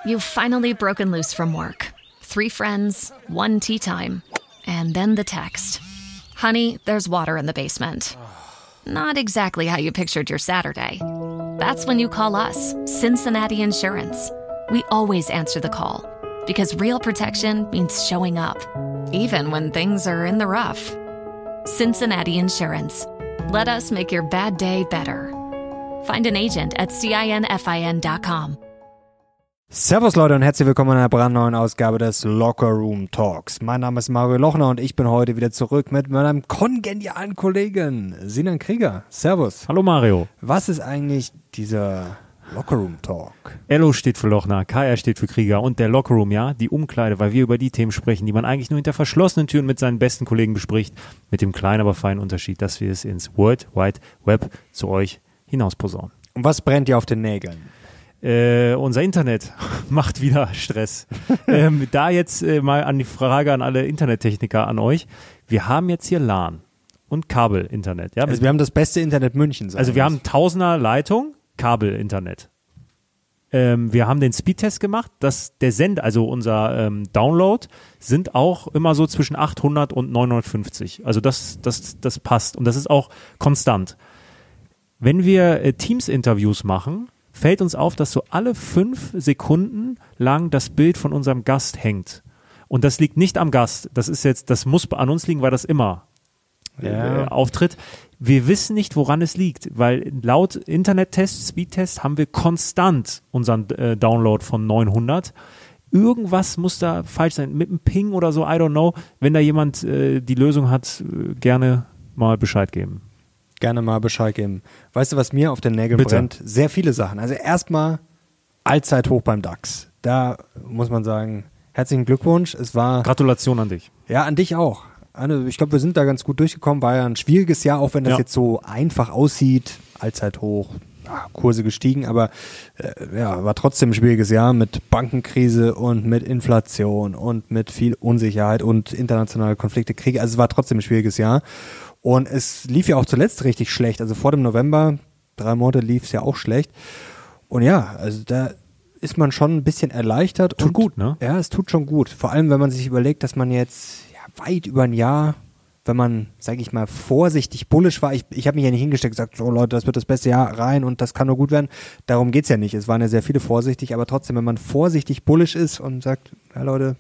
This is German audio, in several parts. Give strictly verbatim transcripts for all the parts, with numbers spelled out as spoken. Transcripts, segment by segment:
You've finally broken loose from work. Three friends, one tea time, and then the text. Honey, there's water in the basement. Not exactly how you pictured your Saturday. That's when you call us, Cincinnati Insurance. We always answer the call because real protection means showing up, even when things are in the rough. Cincinnati Insurance. Let us make your bad day better. Find an agent at cinfin dot com. Servus Leute und herzlich willkommen in einer brandneuen Ausgabe des Locker Room Talks. Mein Name ist Mario Lochner und ich bin heute wieder zurück mit meinem kongenialen Kollegen Sinan Krieger. Servus. Hallo Mario. Was ist eigentlich dieser Locker Room Talk? L O steht für Lochner, K R steht für Krieger und der Locker Room, ja, die Umkleide, weil wir über die Themen sprechen, die man eigentlich nur hinter verschlossenen Türen mit seinen besten Kollegen bespricht, mit dem kleinen, aber feinen Unterschied, dass wir es ins World Wide Web zu euch hinaus posaunen. Und was brennt dir auf den Nägeln? Äh, unser Internet macht wieder Stress. ähm, da jetzt äh, mal an die Frage an alle Internettechniker, an euch. Wir haben jetzt hier LAN und Kabelinternet. Ja? Also wir haben das beste Internet Münchens. Also wir haben Tausender Leitung, Kabelinternet. Ähm, wir haben den Speedtest gemacht, dass der Send, also unser ähm, Download, sind auch immer so zwischen achthundert und neunhundertfünfzig. Also das, das, das passt und das ist auch konstant. Wenn wir äh, Teams-Interviews machen, fällt uns auf, dass so alle fünf Sekunden lang das Bild von unserem Gast hängt. Und das liegt nicht am Gast. Das ist jetzt, das muss an uns liegen, weil das immer ja. äh, auftritt. Wir wissen nicht, woran es liegt, weil laut Internettest, Speedtest haben wir konstant unseren äh, Download von neunhundert. Irgendwas muss da falsch sein. Mit einem Ping oder so, I don't know. Wenn da jemand äh, die Lösung hat, äh, gerne mal Bescheid geben. Gerne mal Bescheid geben. Weißt du, was mir auf den Nägeln Bitte. brennt? Sehr viele Sachen. Also erstmal Allzeithoch beim DAX. Da muss man sagen, herzlichen Glückwunsch. Es war Gratulation an dich. Ja, an dich auch. Also ich glaube, wir sind da ganz gut durchgekommen. War ja ein schwieriges Jahr, auch wenn das ja. jetzt so einfach aussieht. Allzeithoch, ja, Kurse gestiegen, aber äh, ja, war trotzdem ein schwieriges Jahr mit Bankenkrise und mit Inflation und mit viel Unsicherheit und internationale Konflikte, Kriege. Also es war trotzdem ein schwieriges Jahr. Und es lief ja auch zuletzt richtig schlecht. Also vor dem November, drei Monate lief es ja auch schlecht. Und ja, also da ist man schon ein bisschen erleichtert. Tut und, gut, ne? Ja, es tut schon gut. Vor allem, wenn man sich überlegt, dass man jetzt ja, weit über ein Jahr, wenn man, sage ich mal, vorsichtig bullisch war. Ich, ich habe mich ja nicht hingesteckt und gesagt, so Leute, das wird das beste Jahr rein und das kann nur gut werden. Darum geht's ja nicht. Es waren ja sehr viele vorsichtig. Aber trotzdem, wenn man vorsichtig bullisch ist und sagt, ja Leute,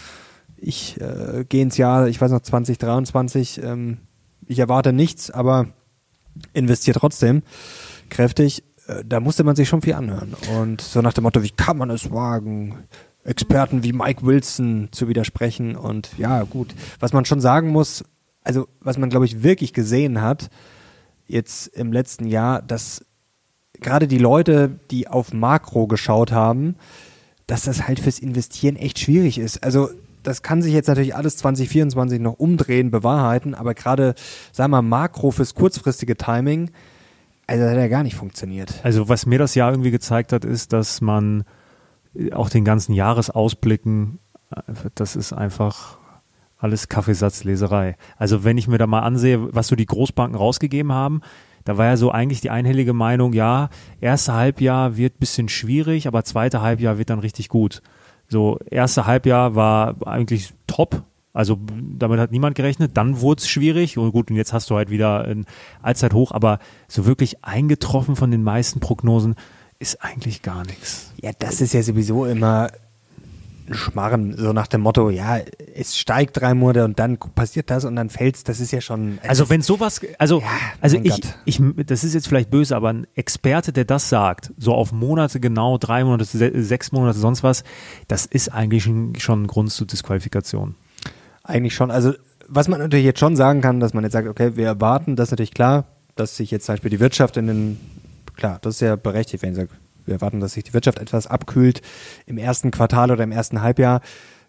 ich äh, gehe ins Jahr, ich weiß noch, zwanzig dreiundzwanzig, ähm, ich erwarte nichts, aber investiere trotzdem kräftig. Da musste man sich schon viel anhören. Und so nach dem Motto, wie kann man es wagen, Experten wie Mike Wilson zu widersprechen? Und ja, gut, was man schon sagen muss, also was man, glaube ich, wirklich gesehen hat, jetzt im letzten Jahr, dass gerade die Leute, die auf Makro geschaut haben, dass das halt fürs Investieren echt schwierig ist. Also das kann sich jetzt natürlich alles zwanzig vierundzwanzig noch umdrehen, bewahrheiten, aber gerade, sagen wir mal, Makro fürs kurzfristige Timing, also das hat ja gar nicht funktioniert. Also was mir das Jahr irgendwie gezeigt hat, ist, dass man auch den ganzen Jahresausblicken, das ist einfach alles Kaffeesatzleserei. Also wenn ich mir da mal ansehe, was so die Großbanken rausgegeben haben, da war ja so eigentlich die einhellige Meinung, ja, erste Halbjahr wird ein bisschen schwierig, aber zweite Halbjahr wird dann richtig gut. So, erste Halbjahr war eigentlich top, also damit hat niemand gerechnet, dann wurde es schwierig und gut, und jetzt hast du halt wieder ein Allzeithoch, aber so wirklich eingetroffen von den meisten Prognosen ist eigentlich gar nichts. Ja, das ist ja sowieso immer ein Schmarren, so nach dem Motto, ja, es steigt drei Monate und dann passiert das und dann fällt's, das ist ja schon... Also wenn sowas, also, ja, also mein ich, Gott. ich, das ist jetzt vielleicht böse, aber ein Experte, der das sagt, so auf Monate genau, drei Monate, se- sechs Monate, sonst was, das ist eigentlich schon, schon ein Grund zur Disqualifikation. Eigentlich schon, also was man natürlich jetzt schon sagen kann, dass man jetzt sagt, okay, wir erwarten, das ist natürlich klar, dass sich jetzt zum Beispiel die Wirtschaft in den, klar, das ist ja berechtigt, wenn ich sage, wir erwarten, dass sich die Wirtschaft etwas abkühlt im ersten Quartal oder im ersten Halbjahr.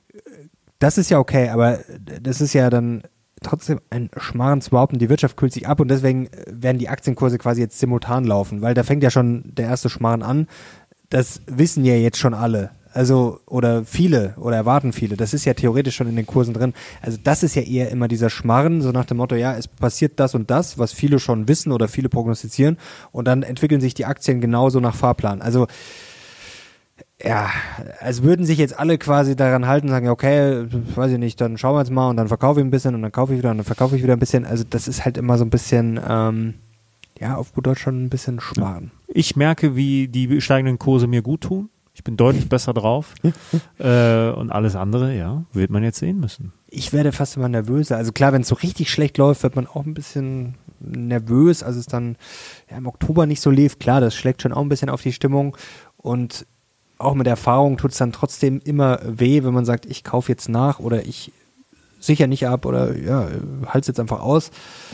Das ist ja okay, aber das ist ja dann trotzdem ein Schmarrn zu behaupten, die Wirtschaft kühlt sich ab und deswegen werden die Aktienkurse quasi jetzt simultan laufen, weil da fängt ja schon der erste Schmarrn an. Das wissen ja jetzt schon alle. Also, oder viele, oder erwarten viele. Das ist ja theoretisch schon in den Kursen drin. Also das ist ja eher immer dieser Schmarren, so nach dem Motto, ja, es passiert das und das, was viele schon wissen oder viele prognostizieren und dann entwickeln sich die Aktien genauso nach Fahrplan. Also ja, als würden sich jetzt alle quasi daran halten und sagen, okay, weiß ich nicht, dann schauen wir jetzt mal und dann verkaufe ich ein bisschen und dann kaufe ich wieder und dann verkaufe ich wieder ein bisschen. Also das ist halt immer so ein bisschen, ähm, ja, auf gut Deutsch schon ein bisschen sparen. Ich merke, wie die steigenden Kurse mir gut tun. Ich bin deutlich besser drauf. äh, und alles andere, ja, wird man jetzt sehen müssen. Ich werde fast immer nervöser. Also klar, wenn es so richtig schlecht läuft, wird man auch ein bisschen nervös. Also es dann ja, im Oktober nicht so lief. Klar, das schlägt schon auch ein bisschen auf die Stimmung. Und auch mit Erfahrung tut es dann trotzdem immer weh, wenn man sagt, ich kaufe jetzt nach oder ich sichere nicht ab oder ja, halte es jetzt einfach aus.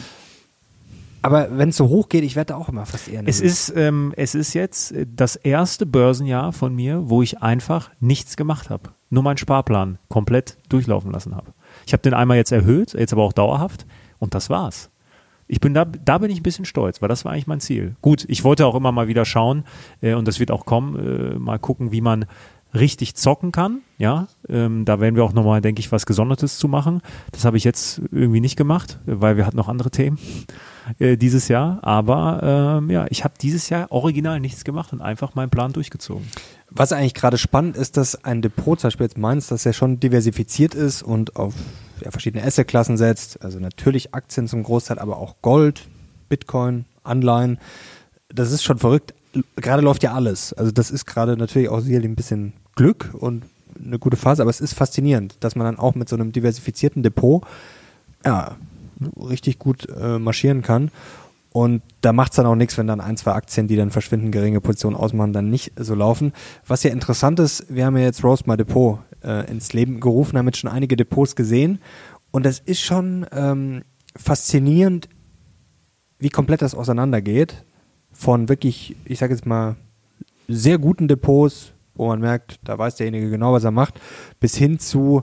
Aber wenn es so hoch geht, ich werde auch immer fast eher nervös. Es ist, ähm, es ist jetzt das erste Börsenjahr von mir, wo ich einfach nichts gemacht habe. Nur meinen Sparplan komplett durchlaufen lassen habe. Ich habe den einmal jetzt erhöht, jetzt aber auch dauerhaft und das war's. Ich bin da, da bin ich ein bisschen stolz, weil das war eigentlich mein Ziel. Gut, ich wollte auch immer mal wieder schauen äh, und das wird auch kommen, äh, mal gucken, wie man richtig zocken kann, ja, ähm, da werden wir auch nochmal, denke ich, was Gesondertes zu machen. Das habe ich jetzt irgendwie nicht gemacht, weil wir hatten noch andere Themen äh, dieses Jahr, aber ähm, ja, ich habe dieses Jahr original nichts gemacht und einfach meinen Plan durchgezogen. Was eigentlich gerade spannend ist, dass ein Depot, zum Beispiel jetzt meins, das ja schon diversifiziert ist und auf ja, verschiedene Assetklassen setzt, also natürlich Aktien zum Großteil, aber auch Gold, Bitcoin, Anleihen, das ist schon verrückt. Gerade läuft ja alles. Also das ist gerade natürlich auch sicherlich ein bisschen Glück und eine gute Phase, aber es ist faszinierend, dass man dann auch mit so einem diversifizierten Depot ja, richtig gut äh, marschieren kann. Und da macht es dann auch nichts, wenn dann ein, zwei Aktien, die dann verschwinden, geringe Positionen ausmachen, dann nicht so laufen. Was ja interessant ist, wir haben ja jetzt Roast My Depot äh, ins Leben gerufen, haben jetzt schon einige Depots gesehen. Und das ist schon ähm, faszinierend, wie komplett das auseinandergeht. Von wirklich, ich sage jetzt mal, sehr guten Depots, wo man merkt, da weiß derjenige genau, was er macht, bis hin zu,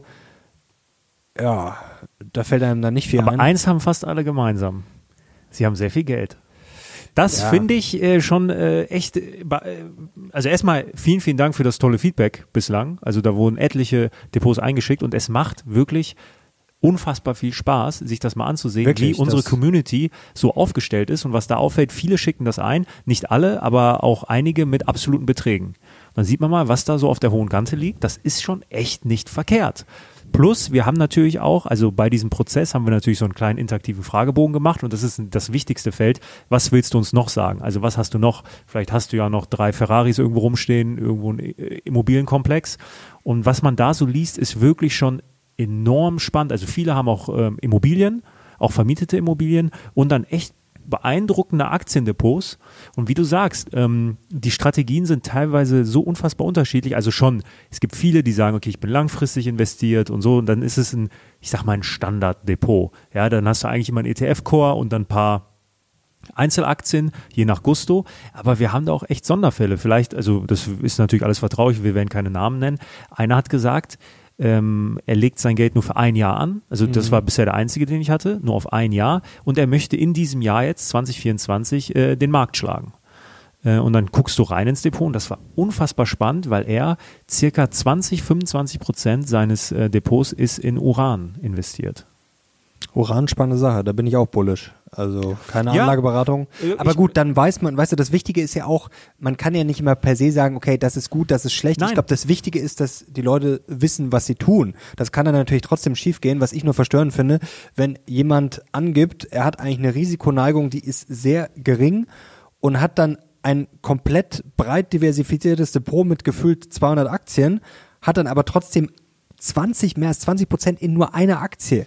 ja, da fällt einem dann nicht viel Aber ein. eins haben fast alle gemeinsam. Sie haben sehr viel Geld. Das Ja. finde ich äh, schon äh, echt, äh, also erstmal vielen, vielen Dank für das tolle Feedback bislang. Also da wurden etliche Depots eingeschickt und es macht wirklich unfassbar viel Spaß, sich das mal anzusehen, Wirklich, wie unsere das- Community so aufgestellt ist und was da auffällt. Viele schicken das ein, nicht alle, aber auch einige mit absoluten Beträgen. Dann sieht man mal, was da so auf der hohen Kante liegt. Das ist schon echt nicht verkehrt. Plus, wir haben natürlich auch, also bei diesem Prozess haben wir natürlich so einen kleinen interaktiven Fragebogen gemacht und das ist das wichtigste Feld. Was willst du uns noch sagen? Also was hast du noch? Vielleicht hast du ja noch drei Ferraris irgendwo rumstehen, irgendwo ein Immobilienkomplex. Und was man da so liest, ist wirklich schon enorm spannend. Also viele haben auch ähm, Immobilien, auch vermietete Immobilien und dann echt beeindruckende Aktiendepots. Und wie du sagst, ähm, die Strategien sind teilweise so unfassbar unterschiedlich. Also schon, es gibt viele, die sagen, okay, ich bin langfristig investiert und so. Und dann ist es ein, ich sag mal, ein Standarddepot. Ja, dann hast du eigentlich immer einen E T F-Core und dann ein paar Einzelaktien, je nach Gusto. Aber wir haben da auch echt Sonderfälle. Vielleicht, also das ist natürlich alles vertraulich, wir werden keine Namen nennen. Einer hat gesagt, Ähm, er legt sein Geld nur für ein Jahr an. Also das Mhm. war bisher der einzige, den ich hatte, nur auf ein Jahr. Und er möchte in diesem Jahr jetzt, zwanzig vierundzwanzig, äh, den Markt schlagen. Äh, und dann guckst du rein ins Depot und das war unfassbar spannend, weil er circa zwanzig, fünfundzwanzig Prozent seines äh, Depots ist in Uran investiert. Uran, spannende Sache, da bin ich auch bullisch. Also keine Ja. Anlageberatung. Äh, Aber ich- gut, dann weiß man, weißt du, das Wichtige ist ja auch, man kann ja nicht immer per se sagen, okay, das ist gut, das ist schlecht. Nein. Ich glaube, das Wichtige ist, dass die Leute wissen, was sie tun. Das kann dann natürlich trotzdem schiefgehen, was ich nur verstörend finde, wenn jemand angibt, er hat eigentlich eine Risikoneigung, die ist sehr gering und hat dann ein komplett breit diversifiziertes Depot mit gefühlt zweihundert Aktien, hat dann aber trotzdem zwanzig, mehr als zwanzig Prozent in nur einer Aktie.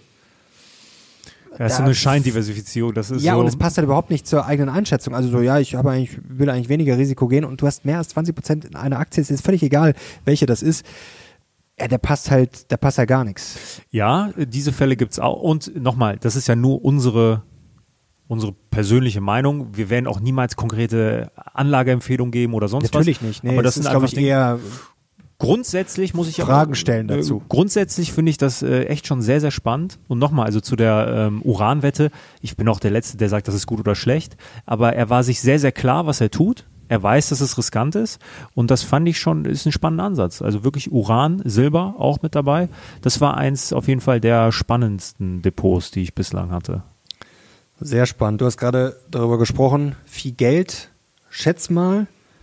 Ja, das ist so Da- eine Scheindiversifizierung. Das ist Ja, so, und es passt halt überhaupt nicht zur eigenen Einschätzung. Also so, ja, ich habe eigentlich, will eigentlich weniger Risiko gehen und du hast mehr als zwanzig Prozent in einer Aktie, es ist völlig egal, welche das ist. Ja, der passt halt, der passt ja gar nichts. Ja, diese Fälle gibt's auch. Und nochmal, das ist ja nur unsere, unsere persönliche Meinung. Wir werden auch niemals konkrete Anlageempfehlungen geben oder sonst Natürlich was. nicht. Nee, Aber das es sind ist, glaube einfach ich, Dinge- eher Grundsätzlich muss ich Fragen aber, stellen dazu. Äh, grundsätzlich finde ich das äh, echt schon sehr, sehr spannend. Und nochmal, also zu der ähm, Uranwette, ich bin auch der Letzte, der sagt, das ist gut oder schlecht, aber er war sich sehr, sehr klar, was er tut. Er weiß, dass es riskant ist und das fand ich schon, ist ein spannender Ansatz. Also wirklich Uran, Silber auch mit dabei. Das war eins auf jeden Fall der spannendsten Depots, die ich bislang hatte. sehr spannend. Du hast gerade darüber gesprochen, viel Geld. Schätz mal,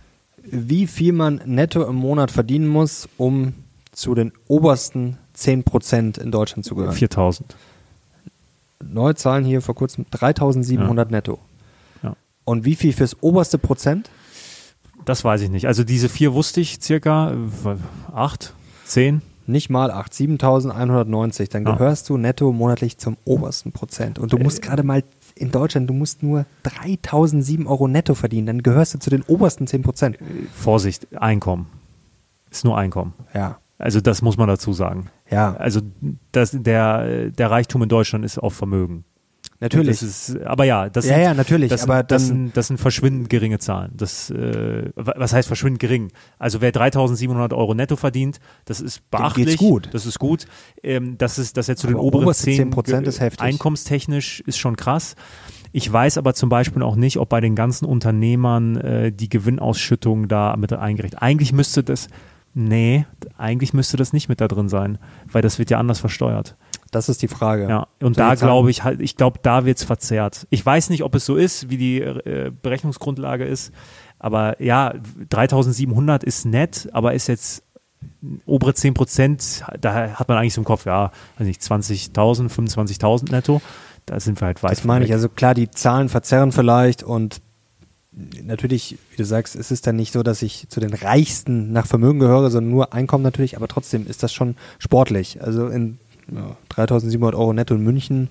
wie viel man netto im Monat verdienen muss, um zu den obersten zehn Prozent in Deutschland zu gehören. viertausend. Neue Zahlen hier vor kurzem, dreitausendsiebenhundert ja. netto. Ja. Und wie viel fürs oberste Prozent? Das weiß ich nicht. Also diese vier wusste ich circa, äh, acht, zehn. Nicht mal acht, siebentausendeinhundertneunzig. Dann Ah. gehörst du netto monatlich zum obersten Prozent. Und du musst Äh. gerade mal in Deutschland, du musst nur dreitausendsieben Euro netto verdienen. Dann gehörst du zu den obersten zehn Prozent. Vorsicht, Einkommen. Ist nur Einkommen. Ja. Also das muss man dazu sagen. Ja. Also das, der, der Reichtum in Deutschland ist auf Vermögen. Natürlich. Das ist, aber ja, das Ja, sind, ja, natürlich, Das, aber sind, das, dann- sind, das sind verschwindend geringe Zahlen. Das, äh, was heißt verschwindend gering? Also wer dreitausendsiebenhundert Euro netto verdient, das ist beachtlich. geht's gut. Das ist gut. Ähm, das ist, dass er zu den Aber oberen oberste zehn zehn Prozent ist heftig. einkommenstechnisch ist schon krass. Ich weiß aber zum Beispiel auch nicht, ob bei den ganzen Unternehmern äh, die Gewinnausschüttung da mit eingerechnet. Eigentlich müsste das, nee, eigentlich müsste das nicht mit da drin sein, weil das wird ja anders versteuert. Das ist die Frage. Ja, und So da jetzt haben- glaube ich halt, ich glaube, da wird's verzerrt. Ich weiß nicht, ob es so ist, wie die äh, Berechnungsgrundlage ist, aber ja, dreitausendsiebenhundert ist nett, aber ist jetzt obere zehn Prozent, da hat man eigentlich so im Kopf, ja, weiß nicht, zwanzigtausend, fünfundzwanzigtausend netto, da sind wir halt weit Das meine ich. weg. Also klar, die Zahlen verzerren vielleicht und natürlich, wie du sagst, es ist dann nicht so, dass ich zu den Reichsten nach Vermögen gehöre, sondern nur Einkommen natürlich, aber trotzdem ist das schon sportlich. Also in ja, dreitausendsiebenhundert Euro netto in München,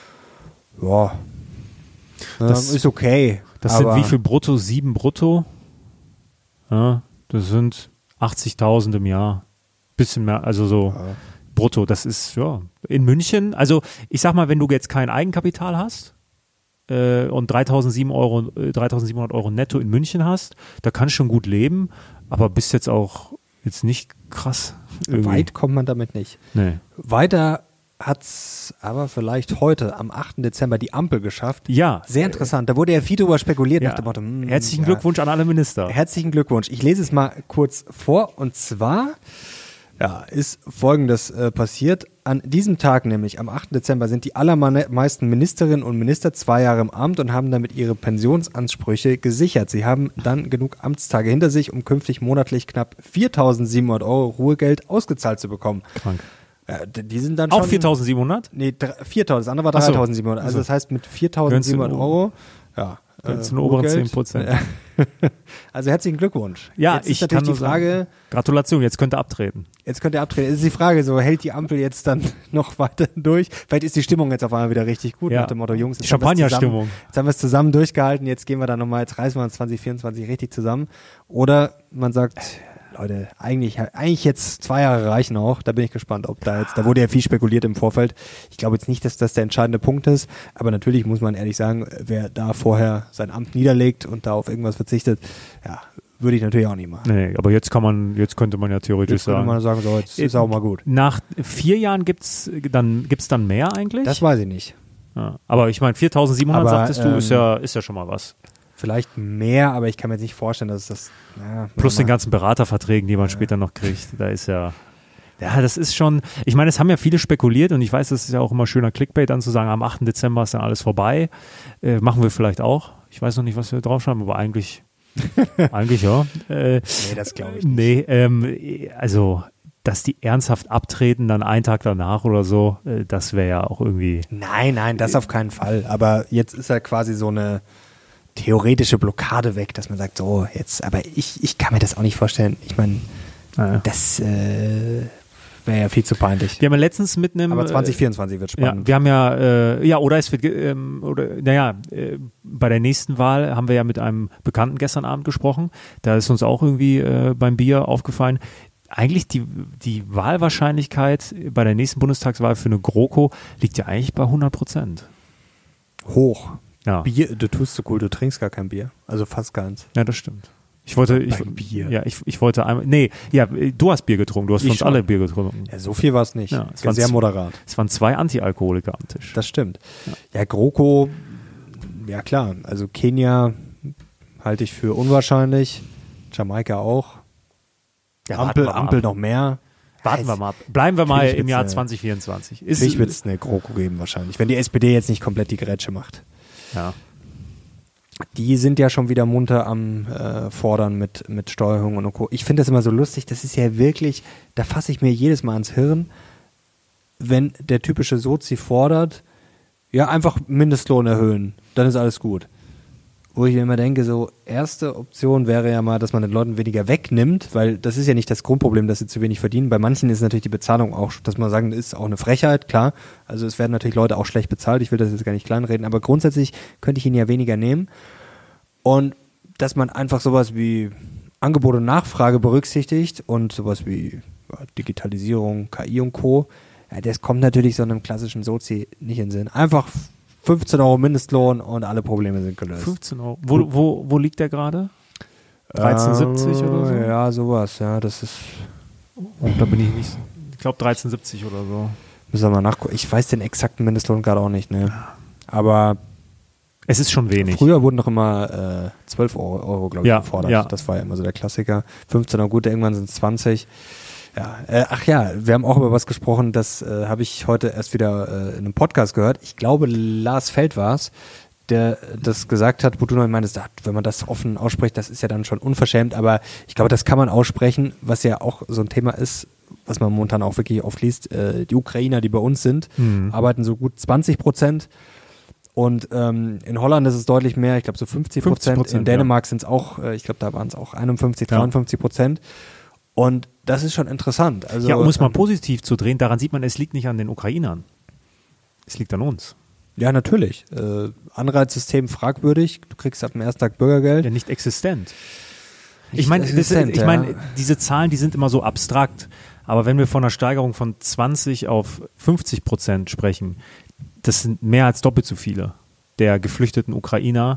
ja, Das- ähm, ist okay. Das aber sind wie viel brutto? Sieben brutto? Ja, das sind achtzigtausend im Jahr. Bisschen mehr, also so Ja. brutto. Das ist, ja, in München, also ich sag mal, wenn du jetzt kein Eigenkapital hast äh, und dreitausendsiebenhundert Euro, äh, dreitausendsiebenhundert Euro netto in München hast, da kannst du schon gut leben, aber bist jetzt auch jetzt nicht krass. Irgendwie. Weit kommt man damit nicht. Nee. Weiter hat's aber vielleicht heute am achten Dezember die Ampel geschafft. Ja. Sehr interessant. Da wurde ja viel drüber spekuliert Ja. nach dem Motto. hm, Herzlichen ja. Glückwunsch an alle Minister. Herzlichen Glückwunsch. Ich lese es mal kurz vor. Und zwar ja, ist Folgendes äh, passiert. An diesem Tag, nämlich am achten Dezember, sind die allermeisten Ministerinnen und Minister zwei Jahre im Amt und haben damit ihre Pensionsansprüche gesichert. Sie haben dann genug Amtstage hinter sich, um künftig monatlich knapp viertausendsiebenhundert Euro Ruhegeld ausgezahlt zu bekommen. Krank. Ja, d- die sind dann Auch schon viertausendsiebenhundert? Nee, dr- viertausend. Das andere war Ach so. dreitausendsiebenhundert. Also Also. das heißt mit viertausendsiebenhundert Euro. Ja. Gehört zu den oberen Ruhegeld. zehn Prozent. Also herzlichen Glückwunsch. Ja, jetzt ist ich natürlich kann nur die Frage, sagen, Gratulation, jetzt könnt ihr abtreten. jetzt könnt ihr abtreten. Jetzt ist die Frage, so hält die Ampel jetzt dann noch weiter durch? Vielleicht ist die Stimmung jetzt auf einmal wieder richtig gut Ja. nach dem Motto, Jungs, Die jetzt haben wir es Champagnerstimmung. zusammen- Jetzt haben wir es zusammen durchgehalten, jetzt gehen wir dann nochmal, jetzt reißen wir uns zwanzig vierundzwanzig richtig zusammen. Oder man sagt, Leute, eigentlich, eigentlich jetzt zwei Jahre reichen auch. Da bin ich gespannt, ob da jetzt, da wurde ja viel spekuliert im Vorfeld. Ich glaube jetzt nicht, dass das der entscheidende Punkt ist, aber natürlich muss man ehrlich sagen, wer da vorher sein Amt niederlegt und da auf irgendwas verzichtet, ja, würde ich natürlich auch nicht machen. Nee, aber jetzt kann man, jetzt könnte man ja theoretisch Jetzt könnte sagen. man sagen, so, jetzt ist auch mal gut. Nach vier Jahren gibt's dann, gibt's dann mehr eigentlich? Das weiß ich nicht. ja. Aber ich meine, viertausendsiebenhundert Aber, sagtest du, ist ähm, ja, ist ja schon mal was. Vielleicht mehr, aber ich kann mir jetzt nicht vorstellen, dass es das, ja, Plus den mal- ganzen Beraterverträgen, die man später noch kriegt. Da ist ja, ja, das ist schon, ich meine, es haben ja viele spekuliert und ich weiß, das ist ja auch immer schöner Clickbait dann zu sagen, am achten Dezember ist dann alles vorbei. Äh, machen wir vielleicht auch. Ich weiß noch nicht, was wir draufschreiben, aber eigentlich, eigentlich ja. Äh, Nee, das glaube ich nicht. Nee, ähm, also, dass die ernsthaft abtreten, dann einen Tag danach oder so, äh, das wäre ja auch irgendwie. Nein, nein, das auf keinen Fall. Aber jetzt ist ja quasi so eine theoretische Blockade weg, dass man sagt, so, jetzt, aber ich, ich kann mir das auch nicht vorstellen. Ich meine, Naja. das äh, wäre ja viel zu peinlich. Wir haben ja letztens mit einem. Aber zwanzig vierundzwanzig wird Ja, spannend. wir haben ja, äh, ja, oder es wird, ge- ähm, oder, naja, äh, bei der nächsten Wahl haben wir ja mit einem Bekannten gestern Abend gesprochen. Da ist uns auch irgendwie äh, beim Bier aufgefallen. Eigentlich die, die Wahlwahrscheinlichkeit bei der nächsten Bundestagswahl für eine GroKo liegt ja eigentlich bei hundert Prozent. Hoch. Ja. Bier, du tust so cool, du trinkst gar kein Bier. Also fast keins. Ja, das stimmt. Ich wollte, ich, Beim Bier. ja, ich, ich wollte einmal, nee, ja, du hast Bier getrunken, du hast für Ich uns schon. alle Bier getrunken. Ja, so viel war es nicht. Ja, es waren Sehr z- moderat. Es waren zwei Anti-Alkoholiker am Tisch. Das stimmt. Ja, GroKo, ja klar. Also Kenia halte ich für unwahrscheinlich. Jamaika auch. Ja, Ampel, warten wir mal Ampel ab. noch mehr. Warten wir mal ab. Bleiben wir mal Natürlich im wird's Jahr eine- zwanzig vierundzwanzig. Ist, Natürlich wird es eine GroKo geben wahrscheinlich, wenn die S P D jetzt nicht komplett die Grätsche macht. ja. die sind ja schon wieder munter am äh, Fordern mit, mit Steuerung und Co. Ich finde das immer so lustig, das ist ja wirklich, da fasse ich mir jedes Mal ans Hirn, wenn der typische Sozi fordert, ja, einfach Mindestlohn erhöhen, dann ist alles gut. Wo ich mir immer denke, so, erste Option wäre ja mal, dass man den Leuten weniger wegnimmt, weil das ist ja nicht das Grundproblem, dass sie zu wenig verdienen. Bei manchen ist natürlich die Bezahlung auch, dass man sagen, ist auch eine Frechheit, klar. Also es werden natürlich Leute auch schlecht bezahlt, ich will das jetzt gar nicht kleinreden, aber grundsätzlich könnte ich ihnen ja weniger nehmen. Und dass man einfach sowas wie Angebot und Nachfrage berücksichtigt und sowas wie ja, Digitalisierung, K I und Co., ja, das kommt natürlich so einem klassischen Sozi nicht in den Sinn. Einfach fünfzehn Euro Mindestlohn und alle Probleme sind gelöst. fünfzehn Euro. Wo, wo, wo liegt der gerade? dreizehn siebzig äh, oder so? Ja, sowas, ja, das ist. Oh, da bin ich nicht. Ich glaube dreizehn siebzig oder so. Müssen wir mal nachgucken. Ich weiß den exakten Mindestlohn gerade auch nicht, ne? Aber es ist schon wenig. Früher wurden noch immer äh, zwölf Euro, Euro glaube ich, ja, gefordert. Ja. Das war ja immer so der Klassiker. fünfzehn Euro, gut, irgendwann sind es zwanzig. Ja, äh, ach ja, wir haben auch über was gesprochen, das äh, habe ich heute erst wieder äh, in einem Podcast gehört. Ich glaube, Lars Feld war es, der das gesagt hat, wo du noch meintest, ah, wenn man das offen ausspricht, das ist ja dann schon unverschämt, aber ich glaube, das kann man aussprechen, was ja auch so ein Thema ist, was man momentan auch wirklich oft liest. Äh, die Ukrainer, die bei uns sind, mhm. arbeiten so gut zwanzig Prozent. Und ähm, in Holland ist es deutlich mehr, ich glaube so fünfzig Prozent. In Dänemark ja. sind es auch, äh, ich glaube, da waren es auch einundfünfzig, dreiundfünfzig Prozent. Und das ist schon interessant. Also, ja, um es mal positiv zu drehen, daran sieht man, es liegt nicht an den Ukrainern. Es liegt an uns. Ja, natürlich. Äh, Anreizsystem fragwürdig. Du kriegst ab dem ersten Tag Bürgergeld. Ja, nicht existent. Ich meine, ich mein, ja. diese Zahlen, die sind immer so abstrakt. Aber wenn wir von einer Steigerung von zwanzig auf fünfzig Prozent sprechen, das sind mehr als doppelt so viele der geflüchteten Ukrainer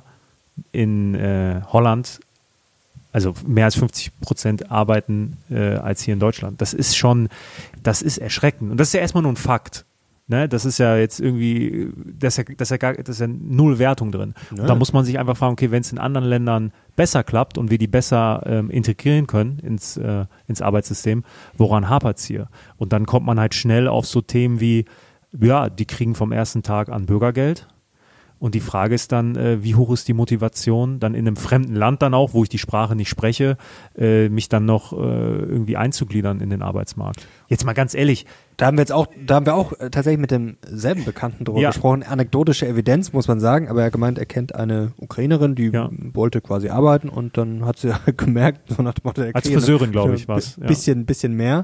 in äh, Holland. Also mehr als fünfzig Prozent arbeiten äh, als hier in Deutschland. Das ist schon, das ist erschreckend. Und das ist ja erstmal nur ein Fakt. Ne? Das ist ja jetzt irgendwie, das ist ja, das ist ja, gar, das ist ja null Wertung drin. Ja. Und da muss man sich einfach fragen, okay, wenn es in anderen Ländern besser klappt und wir die besser ähm, integrieren können ins, äh, ins Arbeitssystem, woran hapert es hier? Und dann kommt man halt schnell auf so Themen wie, ja, die kriegen vom ersten Tag an Bürgergeld. Und die Frage ist dann, äh, wie hoch ist die Motivation, dann in einem fremden Land dann auch, wo ich die Sprache nicht spreche, äh, mich dann noch äh, irgendwie einzugliedern in den Arbeitsmarkt. Jetzt mal ganz ehrlich. Da haben wir jetzt auch, da haben wir auch äh, tatsächlich mit demselben Bekannten drüber ja. gesprochen. Anekdotische Evidenz, muss man sagen, aber er hat gemeint, er kennt eine Ukrainerin, die ja. wollte quasi arbeiten und dann hat sie gemerkt, so nach dem Motto, als Friseurin, glaube ich, was. Ja. Bisschen, bisschen mehr.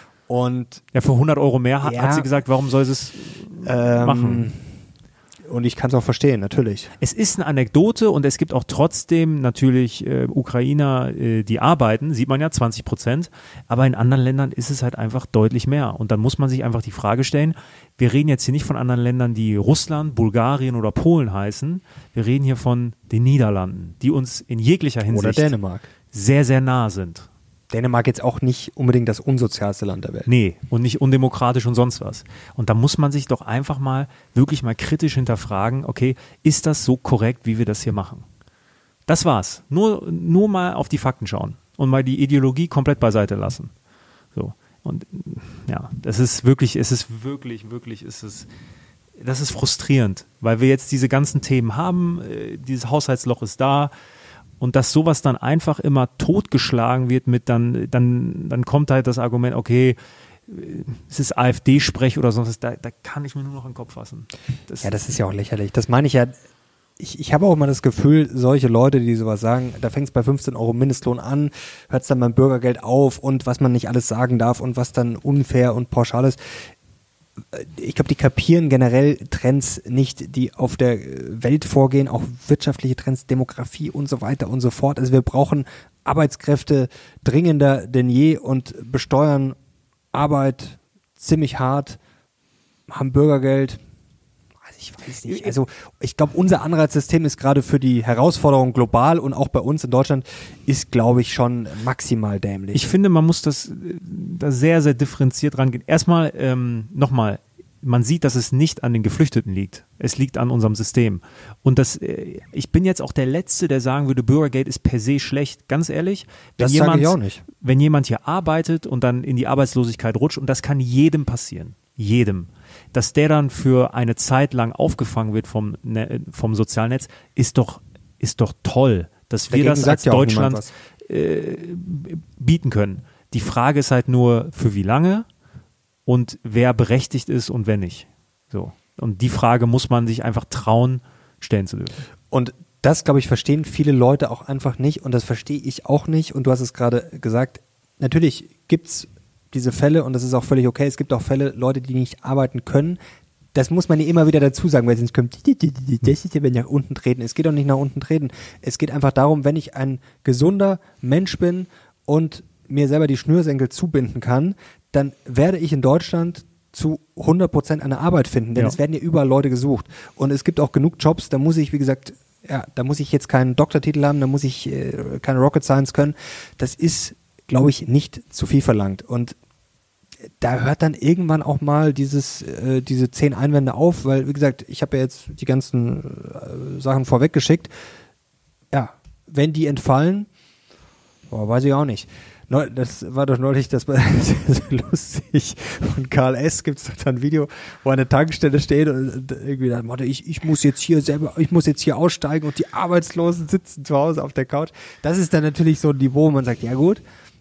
Und ja, für hundert Euro mehr hat, ja, hat sie gesagt, warum soll sie es ähm, machen? Und ich kann es auch verstehen, natürlich. Es ist eine Anekdote und es gibt auch trotzdem natürlich äh, Ukrainer, äh, die arbeiten, sieht man ja, zwanzig Prozent, aber in anderen Ländern ist es halt einfach deutlich mehr. Und dann muss man sich einfach die Frage stellen, wir reden jetzt hier nicht von anderen Ländern, die Russland, Bulgarien oder Polen heißen, wir reden hier von den Niederlanden, die uns in jeglicher Hinsicht oder Dänemark sehr, sehr nah sind. Dänemark jetzt auch nicht unbedingt das unsozialste Land der Welt. Nee, und nicht undemokratisch und sonst was. Und da muss man sich doch einfach mal, wirklich mal kritisch hinterfragen, okay, ist das so korrekt, wie wir das hier machen? Das war's. Nur, nur mal auf die Fakten schauen und mal die Ideologie komplett beiseite lassen. So. Und ja, das ist wirklich, es ist wirklich, wirklich, ist es, das ist frustrierend, weil wir jetzt diese ganzen Themen haben, äh, dieses Haushaltsloch ist da. Und dass sowas dann einfach immer totgeschlagen wird mit dann, dann, dann kommt halt das Argument, okay, es ist AfD-Sprech oder sonst, da, da kann ich mir nur noch in den Kopf fassen. Das ja, das ist ja auch lächerlich. Das meine ich ja, ich, ich habe auch immer das Gefühl, solche Leute, die sowas sagen, da fängt es bei fünfzehn Euro Mindestlohn an, hört es dann beim Bürgergeld auf und was man nicht alles sagen darf und was dann unfair und pauschal ist. Ich glaube, die kapieren generell Trends nicht, die auf der Welt vorgehen, auch wirtschaftliche Trends, Demografie und so weiter und so fort. Also wir brauchen Arbeitskräfte dringender denn je und besteuern Arbeit ziemlich hart, haben Bürgergeld. Also ich weiß nicht. Also ich glaube, unser Anreizsystem ist gerade für die Herausforderung global und auch bei uns in Deutschland ist, glaube ich, schon maximal dämlich. Ich finde, man muss das da sehr, sehr differenziert rangehen. Erstmal, ähm, nochmal, man sieht, dass es nicht an den Geflüchteten liegt. Es liegt an unserem System. Und das, äh, ich bin jetzt auch der Letzte, der sagen würde, Bürgergeld ist per se schlecht. Ganz ehrlich, wenn das jemand, sage ich auch nicht. Wenn jemand hier arbeitet und dann in die Arbeitslosigkeit rutscht, und das kann jedem passieren, jedem, dass der dann für eine Zeit lang aufgefangen wird vom, vom Sozialnetz, ist doch ist doch toll, dass wir Dagegen das sagt als ja auch niemand Deutschland was. äh, bieten können. Die Frage ist halt nur, für wie lange und wer berechtigt ist und wer nicht. So. Und die Frage muss man sich einfach trauen, stellen zu dürfen. Und das, glaube ich, verstehen viele Leute auch einfach nicht und das verstehe ich auch nicht. Und du hast es gerade gesagt, natürlich gibt es diese Fälle und das ist auch völlig okay. Es gibt auch Fälle, Leute, die nicht arbeiten können. Das muss man ja immer wieder dazu sagen, weil sonst kommt, das ist ja, wenn nach unten treten. Es geht doch nicht nach unten treten. Es geht einfach darum, wenn ich ein gesunder Mensch bin und mir selber die Schnürsenkel zubinden kann, dann werde ich in Deutschland zu hundert Prozent eine Arbeit finden, denn Ja. es werden ja überall Leute gesucht. Und es gibt auch genug Jobs, da muss ich, wie gesagt, ja, da muss ich jetzt keinen Doktortitel haben, da muss ich äh, keine Rocket Science können. Das ist, glaube ich, nicht zu viel verlangt. Und da hört dann irgendwann auch mal dieses, äh, diese zehn Einwände auf, weil, wie gesagt, ich habe ja jetzt die ganzen äh, Sachen vorweggeschickt. Ja, wenn die entfallen, boah, weiß ich auch nicht. Neu, das war doch neulich, das war so lustig. Von Karl S. gibt es doch da ein Video, wo an der Tankstelle steht und irgendwie dann meinte, ich, ich muss jetzt hier selber, ich muss jetzt hier aussteigen und die Arbeitslosen sitzen zu Hause auf der Couch. Das ist dann natürlich so ein Niveau, wo man sagt, ja gut.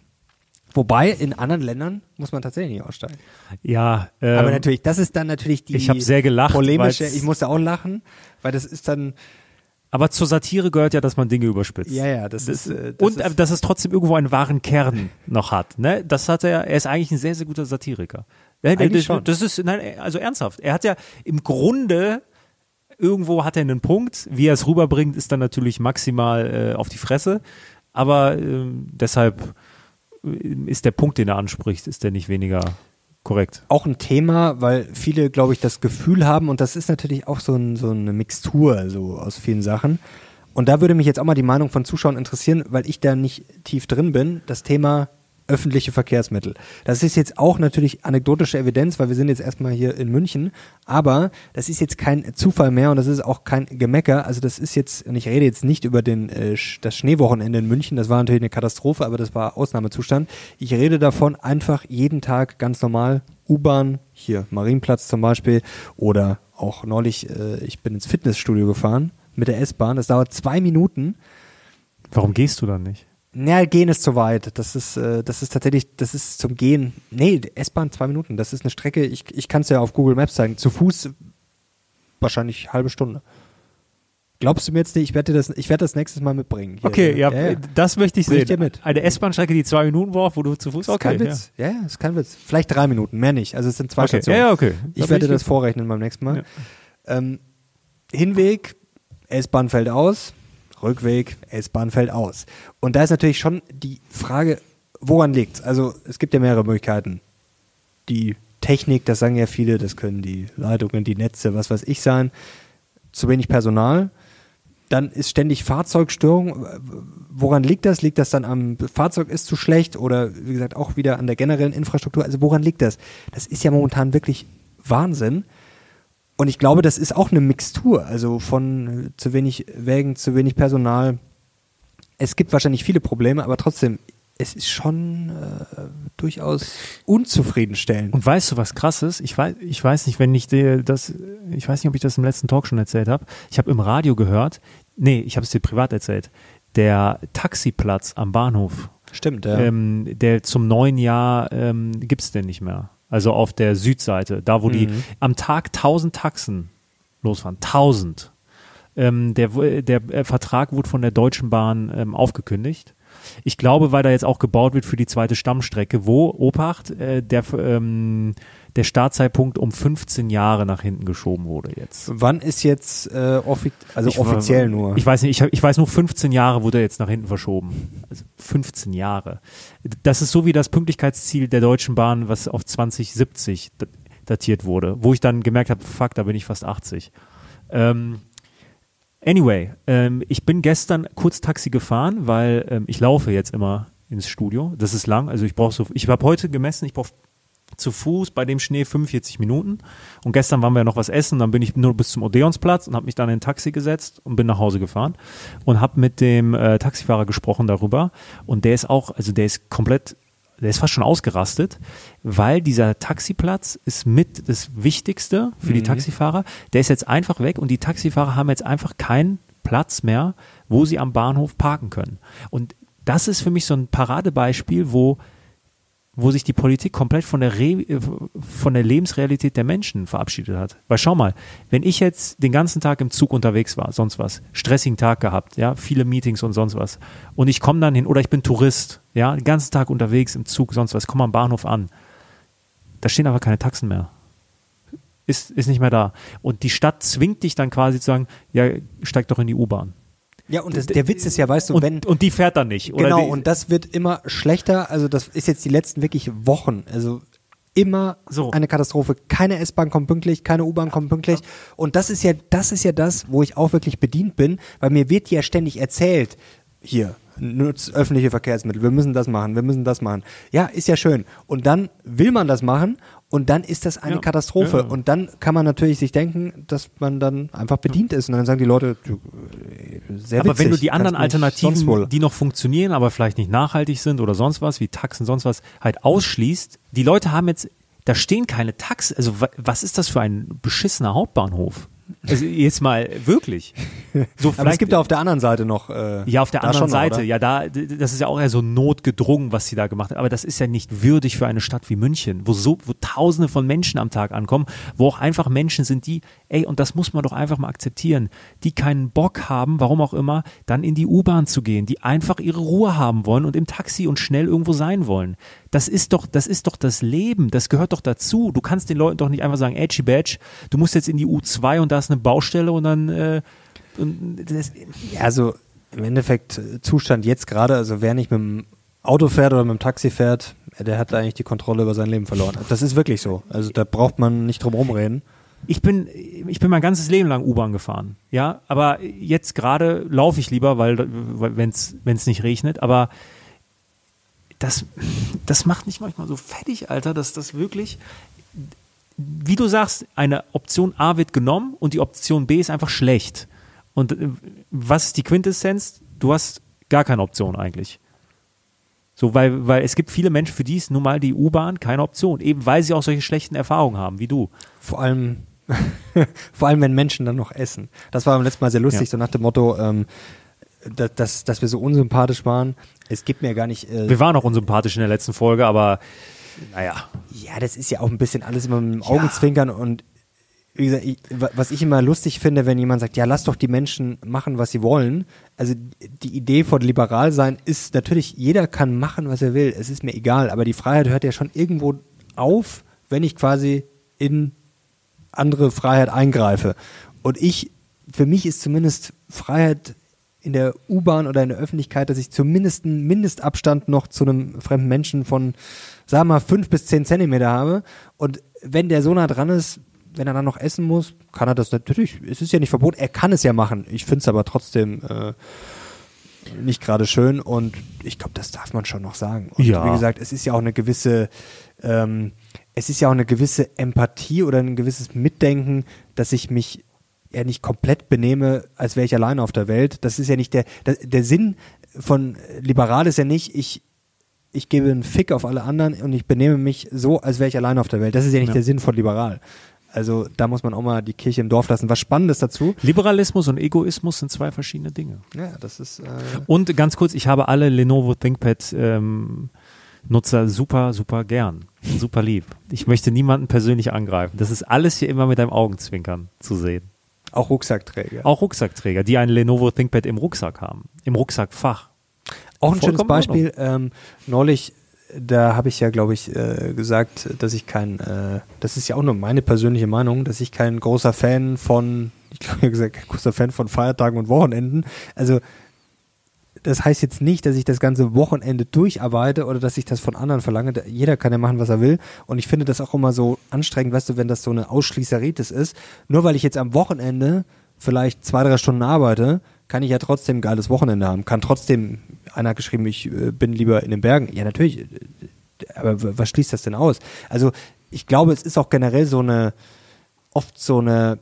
Wobei, in anderen Ländern muss man tatsächlich nicht aussteigen. Ja, ähm, Aber natürlich, das ist dann natürlich die ich habe sehr gelacht, polemische, weil's- ich musste auch lachen, weil das ist dann, aber zur Satire gehört ja, dass man Dinge überspitzt. ja, ja, das, ist, äh, das Und ist, äh, dass es trotzdem irgendwo einen wahren Kern noch hat. Ne? Das hat er, er ist eigentlich ein sehr, sehr guter Satiriker. Ja, Eigentlich das, schon. das ist, nein, also ernsthaft. Er hat ja im Grunde, irgendwo hat er einen Punkt. Wie er es rüberbringt, ist dann natürlich maximal äh, auf die Fresse. Aber ähm, deshalb ist der Punkt, den er anspricht, ist der nicht weniger korrekt. auch ein Thema, weil viele, glaube ich, das Gefühl haben, und das ist natürlich auch so, ein, so eine Mixtur so aus vielen Sachen. Und da würde mich jetzt auch mal die Meinung von Zuschauern interessieren, weil ich da nicht tief drin bin, das Thema öffentliche Verkehrsmittel. Das ist jetzt auch natürlich anekdotische Evidenz, weil wir sind jetzt erstmal hier in München, aber das ist jetzt kein Zufall mehr und das ist auch kein Gemecker. Also das ist jetzt, und ich rede jetzt nicht über den, äh, Sch- das Schneewochenende in München, das war natürlich eine Katastrophe, aber das war Ausnahmezustand. Ich rede davon einfach jeden Tag ganz normal U-Bahn, hier Marienplatz zum Beispiel, oder auch neulich, äh, ich bin ins Fitnessstudio gefahren mit der S-Bahn, das dauert zwei Minuten. Warum gehst du dann nicht? Ja, gehen ist zu weit. Das ist, äh, das ist tatsächlich, das ist zum Gehen. Nee, S-Bahn zwei Minuten. Das ist eine Strecke, ich, ich kann es ja auf Google Maps zeigen. Zu Fuß wahrscheinlich halbe Stunde. Glaubst du mir jetzt nicht? Ich werde dir das, ich werde das nächstes Mal mitbringen. Hier. Okay, ja, ja, ja. das möchte ich Bring sehen. ich dir mit. Eine S-Bahn-Strecke, die zwei Minuten braucht, wo du zu Fuß, Das ist okay. kein Witz. Ja, ja, ist kein Witz. Vielleicht drei Minuten, mehr nicht. Also es sind zwei Okay. Stationen. Ja, ja, okay. Ich Da werde bin das ich- vorrechnen beim nächsten Mal. Ja. Ähm, Hinweg, S-Bahn fällt aus. Rückweg, S-Bahn fällt aus. Und da ist natürlich schon die Frage, woran liegt's? Also es gibt ja mehrere Möglichkeiten. Die Technik, das sagen ja viele, das können die Leitungen, die Netze, was weiß ich sein. Zu wenig Personal. Dann ist ständig Fahrzeugstörung. Woran liegt das? Liegt das dann am Fahrzeug ist zu schlecht oder wie gesagt auch wieder an der generellen Infrastruktur? Also woran liegt das? Das ist ja momentan wirklich Wahnsinn. Und ich glaube, das ist auch eine Mixtur, also von zu wenig Wägen, zu wenig Personal. Es gibt wahrscheinlich viele Probleme, aber trotzdem, es ist schon äh, durchaus unzufriedenstellend. Und weißt du, was krass ist? Ich weiß, ich weiß nicht, wenn ich dir das, ich weiß nicht, ob ich das im letzten Talk schon erzählt habe. Ich habe im Radio gehört, nee, ich habe es dir privat erzählt, der Taxiplatz am Bahnhof, Stimmt, ja. ähm, der zum neuen Jahr ähm, gibt es denn nicht mehr. Also auf der Südseite, da wo die Mhm. am Tag tausend Taxen losfahren. Tausend. Ähm, der, der äh, Vertrag wurde von der Deutschen Bahn ähm, aufgekündigt. Ich glaube, weil da jetzt auch gebaut wird für die zweite Stammstrecke, wo, Obacht, äh, der, ähm, der Startzeitpunkt um fünfzehn Jahre nach hinten geschoben wurde jetzt. Wann ist jetzt äh, offi also Ich- offiziell nur? Ich weiß nicht, ich, hab- ich weiß nur, fünfzehn Jahre wurde jetzt nach hinten verschoben. Also fünfzehn Jahre. Das ist so wie das Pünktlichkeitsziel der Deutschen Bahn, was auf zwanzig siebzig dat- datiert wurde, wo ich dann gemerkt habe, fuck, da bin ich fast achtzig. Ähm, anyway, ähm, ich bin gestern kurz Taxi gefahren, weil ähm, ich laufe jetzt immer ins Studio. Das ist lang, also ich brauche so, ich habe heute gemessen, ich brauche zu Fuß bei dem Schnee fünfundvierzig Minuten und gestern waren wir ja noch was essen, dann bin ich nur bis zum Odeonsplatz und habe mich dann in ein Taxi gesetzt und bin nach Hause gefahren und habe mit dem äh, Taxifahrer gesprochen darüber und der ist auch, also der ist komplett, der ist fast schon ausgerastet, weil dieser Taxiplatz ist mit das Wichtigste für die Mhm. Taxifahrer, der ist jetzt einfach weg und die Taxifahrer haben jetzt einfach keinen Platz mehr, wo sie am Bahnhof parken können. Und das ist für mich so ein Paradebeispiel, wo wo sich die Politik komplett von der, Re- von der Lebensrealität der Menschen verabschiedet hat. Weil schau mal, wenn ich jetzt den ganzen Tag im Zug unterwegs war, sonst was, stressigen Tag gehabt, ja, viele Meetings und sonst was, und ich komme dann hin, oder ich bin Tourist, ja, den ganzen Tag unterwegs im Zug, sonst was, komme am Bahnhof an, da stehen aber keine Taxen mehr. Ist, ist nicht mehr da. Und die Stadt zwingt dich dann quasi zu sagen, ja, steig doch in die U-Bahn. Ja, und das, der Witz ist ja, weißt du, und, wenn... Und die fährt dann nicht. Oder genau, die, und das wird immer schlechter. Also das ist jetzt die letzten wirklich Wochen. Also immer so. eine Katastrophe. Keine S-Bahn kommt pünktlich, keine U-Bahn kommt pünktlich. Und das ist ja, das ist ja das, wo ich auch wirklich bedient bin, weil mir wird ja ständig erzählt, hier, nutzt öffentliche Verkehrsmittel, wir müssen das machen, wir müssen das machen. Ja, ist ja schön. Und dann will man das machen und dann ist das eine ja. Katastrophe. Ja. Und dann kann man natürlich sich denken, dass man dann einfach bedient ist. Und dann sagen die Leute, du, sehr witzig. Aber wenn du die anderen kannst mich sonst Alternativen, wohl- die noch funktionieren, aber vielleicht nicht nachhaltig sind oder sonst was, wie Taxen, sonst was, halt ausschließt, die Leute haben jetzt, da stehen keine Taxen, also wa- was ist das für ein beschissener Hauptbahnhof? Also jetzt mal wirklich. So Aber es gibt ja auf der anderen Seite noch. Äh, Ja, auf der da anderen schon noch, Seite, oder? ja, da, das ist ja auch eher so notgedrungen, was sie da gemacht hat. Aber das ist ja nicht würdig für eine Stadt wie München, wo so, wo Tausende von Menschen am Tag ankommen, wo auch einfach Menschen sind, die, ey, und das muss man doch einfach mal akzeptieren, die keinen Bock haben, warum auch immer, dann in die U-Bahn zu gehen, die einfach ihre Ruhe haben wollen und im Taxi und schnell irgendwo sein wollen. Das ist doch, das ist doch das Leben, das gehört doch dazu. Du kannst den Leuten doch nicht einfach sagen, edgy badge, du musst jetzt in die U zwei und da ist eine Baustelle und dann, äh, und das, Ja, also im Endeffekt äh, Zustand jetzt gerade, also wer nicht mit dem Auto fährt oder mit dem Taxi fährt, äh, der hat eigentlich die Kontrolle über sein Leben verloren. Das ist wirklich so. Also da braucht man nicht drum rumreden. Ich bin, ich bin mein ganzes Leben lang U-Bahn gefahren, ja, aber jetzt gerade laufe ich lieber, weil, wenn es nicht regnet, aber das, das macht mich manchmal so fertig, Alter, dass das wirklich, wie du sagst, eine Option A wird genommen und die Option B ist einfach schlecht. Und äh, was ist die Quintessenz? Du hast gar keine Option eigentlich. So, weil, weil es gibt viele Menschen, für die ist nun mal die U-Bahn keine Option, eben weil sie auch solche schlechten Erfahrungen haben, wie du. Vor allem, vor allem, wenn Menschen dann noch essen. Das war beim letzten Mal sehr lustig, Ja. so nach dem Motto, ähm, dass, dass, dass wir so unsympathisch waren. Es gibt mir gar nicht. Äh, Wir waren auch unsympathisch in der letzten Folge, aber naja. ja, das ist ja auch ein bisschen alles immer mit dem Augenzwinkern und wie gesagt, ich, wa- was ich immer lustig finde, wenn jemand sagt, ja, lass doch die Menschen machen, was sie wollen. Also die Idee von liberal sein ist natürlich, jeder kann machen, was er will. Es ist mir egal, aber die Freiheit hört ja schon irgendwo auf, wenn ich quasi in andere Freiheit eingreife. Und ich, für mich ist zumindest Freiheit in der U-Bahn oder in der Öffentlichkeit, dass ich zumindest einen Mindestabstand noch zu einem fremden Menschen von, sagen wir mal, fünf bis zehn Zentimeter habe. Und wenn der so nah dran ist, wenn er dann noch essen muss, kann er das natürlich, es ist ja nicht verboten, er kann es ja machen. Ich finde es aber trotzdem äh, nicht gerade schön und ich glaube, das darf man schon noch sagen. Und Ja. wie gesagt, es ist ja auch eine gewisse, ähm, es ist ja auch eine gewisse Empathie oder ein gewisses Mitdenken, dass ich mich ja nicht komplett benehme, als wäre ich alleine auf der Welt. Das ist ja nicht der, der, der Sinn von liberal ist ja nicht, ich ich gebe einen Fick auf alle anderen und ich benehme mich so, als wäre ich alleine auf der Welt. Das ist ja nicht Ja. der Sinn von liberal. Also da muss man auch mal die Kirche im Dorf lassen. Was Spannendes dazu. Liberalismus und Egoismus sind zwei verschiedene Dinge. Ja, das ist. Äh Und ganz kurz, ich habe alle Lenovo ThinkPad ähm, Nutzer super, super gern. Super lieb. Ich möchte niemanden persönlich angreifen. Das ist alles hier immer mit einem Augenzwinkern zu sehen. auch Rucksackträger. Auch Rucksackträger, die ein Lenovo ThinkPad im Rucksack haben. Im Rucksackfach. Auch ein schönes vollkommen in Beispiel. Ähm, neulich, da habe ich ja, glaube ich, äh, gesagt, dass ich kein, äh, das ist ja auch nur meine persönliche Meinung, dass ich kein großer Fan von, ich glaube, ich habe gesagt, kein großer Fan von Feiertagen und Wochenenden. Also das heißt jetzt nicht, dass ich das ganze Wochenende durcharbeite oder dass ich das von anderen verlange. Da- Jeder kann ja machen, was er will. Und ich finde das auch immer so anstrengend, weißt du, wenn das so eine Ausschließeritis ist. Nur weil ich jetzt am Wochenende vielleicht zwei, drei Stunden arbeite, kann ich ja trotzdem ein geiles Wochenende haben. Kann trotzdem, einer hat geschrieben, ich äh, bin lieber in den Bergen. Ja, natürlich. äh, Aber w- was schließt das denn aus? Also ich glaube, es ist auch generell so eine, oft so eine,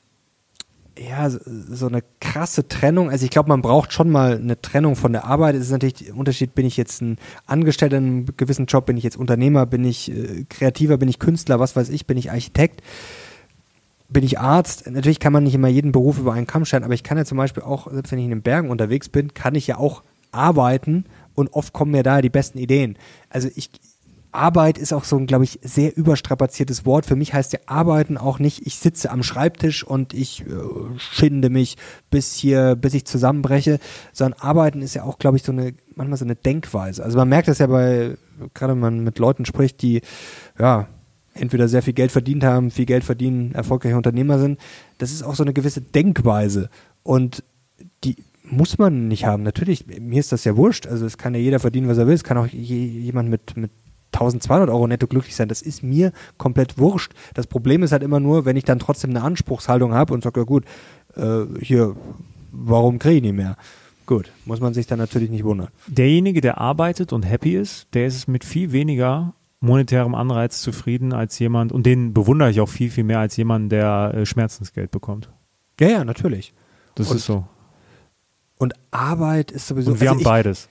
ja, so- so eine krasse Trennung. Also ich glaube, man braucht schon mal eine Trennung von der Arbeit. Es ist natürlich der Unterschied, bin ich jetzt ein Angestellter in einem gewissen Job, bin ich jetzt Unternehmer, bin ich äh, Kreativer, bin ich Künstler, was weiß ich, bin ich Architekt. bin ich Arzt. Natürlich kann man nicht immer jeden Beruf über einen Kamm scheren, aber ich kann ja zum Beispiel auch, selbst wenn ich in den Bergen unterwegs bin, kann ich ja auch arbeiten und oft kommen mir da die besten Ideen. Also ich, Arbeit ist auch so ein, glaube ich, sehr überstrapaziertes Wort. Für mich heißt ja Arbeiten auch nicht, ich sitze am Schreibtisch und ich äh, schinde mich bis hier, bis ich zusammenbreche, sondern Arbeiten ist ja auch, glaube ich, so eine, manchmal so eine Denkweise. Also man merkt das ja bei, gerade wenn man mit Leuten spricht, die, ja, entweder sehr viel Geld verdient haben, viel Geld verdienen, erfolgreiche Unternehmer sind. Das ist auch so eine gewisse Denkweise. Und die muss man nicht haben. Natürlich, mir ist das ja wurscht. Also es kann ja jeder verdienen, was er will. Es kann auch je, jemand mit, mit eintausendzweihundert Euro netto glücklich sein. Das ist mir komplett wurscht. Das Problem ist halt immer nur, wenn ich dann trotzdem eine Anspruchshaltung habe und sage, ja gut, äh, hier, warum kriege ich nicht mehr? Gut, muss man sich dann natürlich nicht wundern. Derjenige, der arbeitet und happy ist, der ist mit viel weniger monetärem Anreiz zufrieden als jemand, und den bewundere ich auch viel, viel mehr als jemand, der äh, Schmerzensgeld bekommt. Ja, ja, natürlich. Das und, ist so. Und Arbeit ist sowieso... Und wir also haben ich, beides.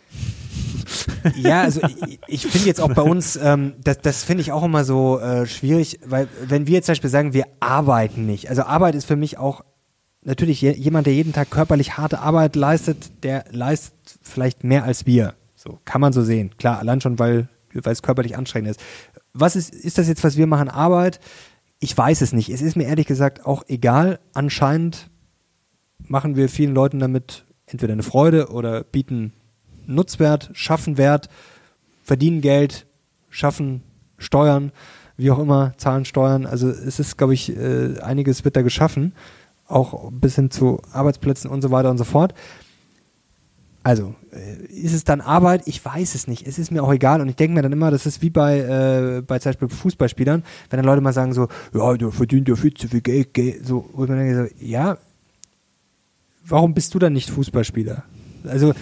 Ja, also ich, ich finde jetzt auch bei uns, ähm, das, das finde ich auch immer so äh, schwierig, weil wenn wir jetzt zum Beispiel sagen, wir arbeiten nicht, also Arbeit ist für mich auch natürlich je, jemand, der jeden Tag körperlich harte Arbeit leistet, der leistet vielleicht mehr als wir. So kann man so sehen. Klar, allein schon, weil weil es körperlich anstrengend ist. Was ist, ist das jetzt, was wir machen, Arbeit? Ich weiß es nicht. Es ist mir ehrlich gesagt auch egal. Anscheinend machen wir vielen Leuten damit entweder eine Freude oder bieten Nutzwert, schaffen Wert, verdienen Geld, schaffen Steuern, wie auch immer, zahlen Steuern. Also es ist, glaube ich, äh, einiges wird da geschaffen, auch bis hin zu Arbeitsplätzen und so weiter und so fort. Also, ist es dann Arbeit? Ich weiß es nicht. Es ist mir auch egal. Und ich denke mir dann immer, das ist wie bei, äh, bei zum Beispiel Fußballspielern, wenn dann Leute mal sagen so, ja, der verdient ja viel zu viel Geld, Geld. So, wo ich mir denke, so, ja, warum bist du dann nicht Fußballspieler? Also,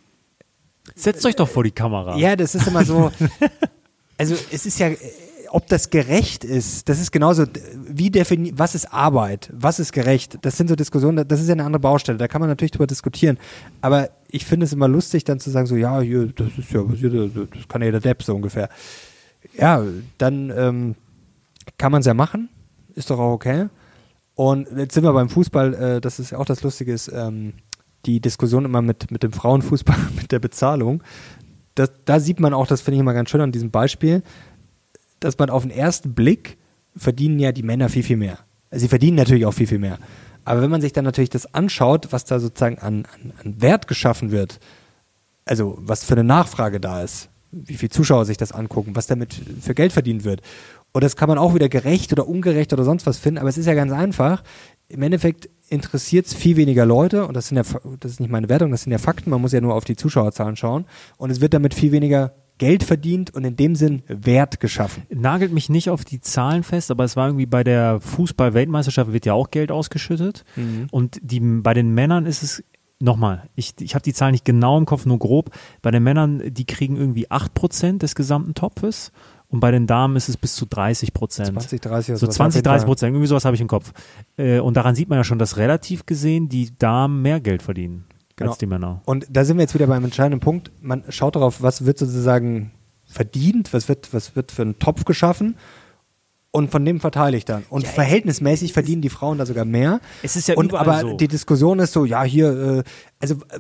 setzt euch doch vor die Kamera. Ja, das ist immer so, also es ist ja, ob das gerecht ist, das ist genauso, wie definiert, was ist Arbeit, was ist gerecht, das sind so Diskussionen, das ist ja eine andere Baustelle, da kann man natürlich drüber diskutieren, aber ich finde es immer lustig, dann zu sagen so, ja, hier, das ist ja, das kann ja jeder Depp so ungefähr. Ja, dann ähm, kann man es ja machen, ist doch auch okay. Und jetzt sind wir beim Fußball, äh, das ist ja auch das Lustige ist, ähm, die Diskussion immer mit, mit dem Frauenfußball, mit der Bezahlung, das, da sieht man auch, das finde ich immer ganz schön an diesem Beispiel, dass man auf den ersten Blick verdienen ja die Männer viel, viel mehr. Also sie verdienen natürlich auch viel, viel mehr. Aber wenn man sich dann natürlich das anschaut, was da sozusagen an, an, an Wert geschaffen wird, also was für eine Nachfrage da ist, wie viele Zuschauer sich das angucken, was damit für Geld verdient wird. Und das kann man auch wieder gerecht oder ungerecht oder sonst was finden, aber es ist ja ganz einfach. Im Endeffekt interessiert es viel weniger Leute, und das sind ja, das ist nicht meine Wertung, das sind ja Fakten, man muss ja nur auf die Zuschauerzahlen schauen, und es wird damit viel weniger Geld verdient und in dem Sinn Wert geschaffen. Nagelt mich nicht auf die Zahlen fest, aber es war irgendwie bei der Fußball-Weltmeisterschaft wird ja auch Geld ausgeschüttet, mhm. und die, bei den Männern ist es, nochmal, ich, ich habe die Zahlen nicht genau im Kopf, nur grob, bei den Männern, die kriegen irgendwie acht Prozent des gesamten Topfes, und bei den Damen ist es bis zu dreißig Prozent. zwanzig, dreißig. So zwanzig, dreißig Prozent, irgendwie sowas habe ich im Kopf. Und daran sieht man ja schon, dass relativ gesehen die Damen mehr Geld verdienen. Genau. Als die Männer. Und da sind wir jetzt wieder beim entscheidenden Punkt. Man schaut darauf, was wird sozusagen verdient, was wird, was wird für einen Topf geschaffen, und von dem verteile ich dann. Und ja, verhältnismäßig verdienen die Frauen da sogar mehr. Es ist ja und überall aber so. Die Diskussion ist so, ja hier, äh, also äh,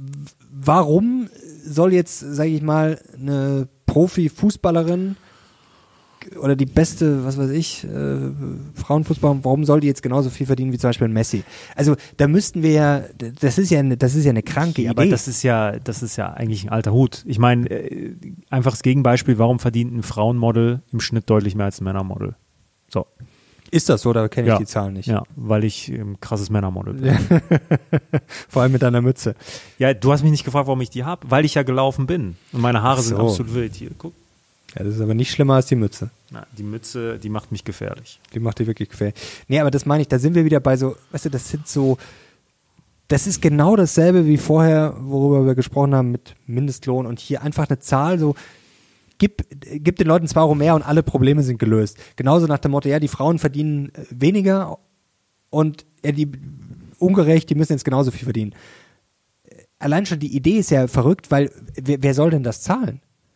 warum soll jetzt, sage ich mal, eine Profi-Fußballerin oder die beste, was weiß ich, äh, Frauenfußball, warum soll die jetzt genauso viel verdienen wie zum Beispiel ein Messi? Also da müssten wir ja, das ist ja eine, das ist ja eine kranke ja, Idee. Aber das ist ja, das ist ja eigentlich ein alter Hut. Ich meine, äh, einfaches Gegenbeispiel, warum verdient ein Frauenmodel im Schnitt deutlich mehr als ein Männermodel? So. Ist das so, da kenne ich ja. die Zahlen nicht. Ja, weil ich ein krasses Männermodel bin. Ja. Vor allem mit deiner Mütze. Ja, du hast mich nicht gefragt, warum ich die habe, weil ich ja gelaufen bin. Und meine Haare so. sind absolut wild. Hier, guck. Ja, das ist aber nicht schlimmer als die Mütze. Na, die Mütze, die macht mich gefährlich. Die macht die wirklich gefährlich. Nee, aber das meine ich, da sind wir wieder bei so, weißt du, das sind so, das ist genau dasselbe wie vorher, worüber wir gesprochen haben mit Mindestlohn, und hier einfach eine Zahl, so, gib, gib den Leuten zwei Euro mehr und alle Probleme sind gelöst. Genauso nach dem Motto, ja, die Frauen verdienen weniger und ja, die ungerecht, die müssen jetzt genauso viel verdienen. Allein schon die Idee ist ja verrückt, weil wer, wer soll denn das zahlen?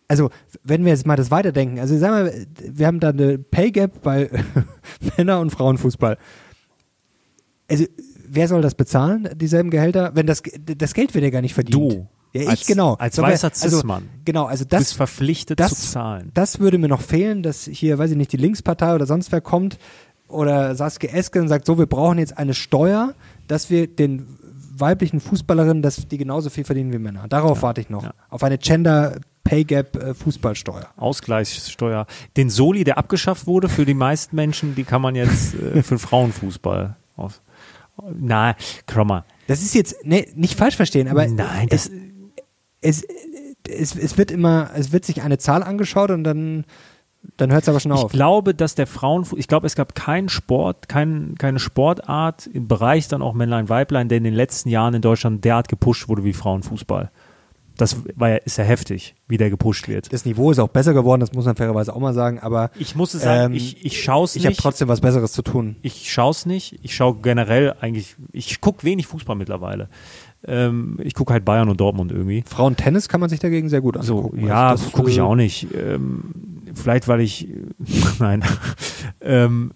also wenn wir jetzt mal das weiterdenken, also sagen wir, wir haben da eine Pay Gap bei Männer- und Frauenfußball. Also wer soll das bezahlen, dieselben Gehälter? Wenn das, das Geld wird ja gar nicht verdient. Du. Ja, ich, als, genau. Als Sollen wir- weißer Cis-Mann. Also, genau, also Du das, bist verpflichtet das, zu zahlen. das würde mir noch fehlen, dass hier, weiß ich nicht, die Linkspartei oder sonst wer kommt oder Saskia Esken und sagt, so, wir brauchen jetzt eine Steuer, dass wir den weiblichen Fußballerinnen, dass die genauso viel verdienen wie Männer. Darauf Ja, warte ich noch. ja. Auf eine Gender Pay Gap äh, Fußballsteuer. Ausgleichssteuer. Den Soli, der abgeschafft wurde für die meisten Menschen, die kann man jetzt äh, für den Frauenfußball auf. Na, komm mal. Das ist jetzt, nee, nicht falsch verstehen, aber Nein, das es, es, es, es wird immer, es wird sich eine Zahl angeschaut und dann, dann hört es aber schon Ich auf. glaube, dass der Frauenfußball, ich glaube, es gab keinen Sport, kein, keine Sportart im Bereich dann auch Männlein, Weiblein, der in den letzten Jahren in Deutschland derart gepusht wurde wie Frauenfußball. Das war ja, ist ja heftig, wie der gepusht wird. Das Niveau ist auch besser geworden, das muss man fairerweise auch mal sagen, aber Ich muss es sagen, ähm, ich, ich schaue es ich habe nicht. trotzdem was Besseres zu tun. Ich schaue es nicht. Ich schaue generell eigentlich, ich gucke wenig Fußball mittlerweile. Ähm, ich gucke halt Bayern und Dortmund irgendwie. Frauentennis kann man sich dagegen sehr gut So, angucken. ja, Also das, gucke ich äh, auch nicht. Ähm, vielleicht, weil ich, nein. ähm,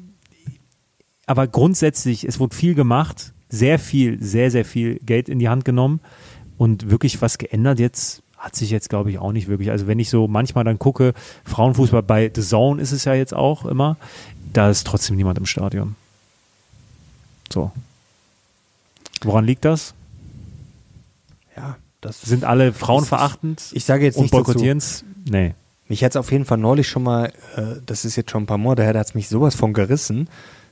aber grundsätzlich, es wurde viel gemacht, sehr viel, sehr, sehr viel Geld in die Hand genommen und wirklich was geändert jetzt hat sich jetzt, glaube ich, auch nicht wirklich. Also wenn ich so manchmal dann gucke, Frauenfußball bei The Zone ist es ja jetzt auch immer, da ist trotzdem niemand im Stadion. So. Woran liegt das? Ja, das Sind alle frauenverachtend Ich sage jetzt und nicht dazu. boykottieren es? Nee. Mich hat es auf jeden Fall neulich schon mal, äh, das ist jetzt schon ein paar Monate her, da hat es mich sowas von gerissen.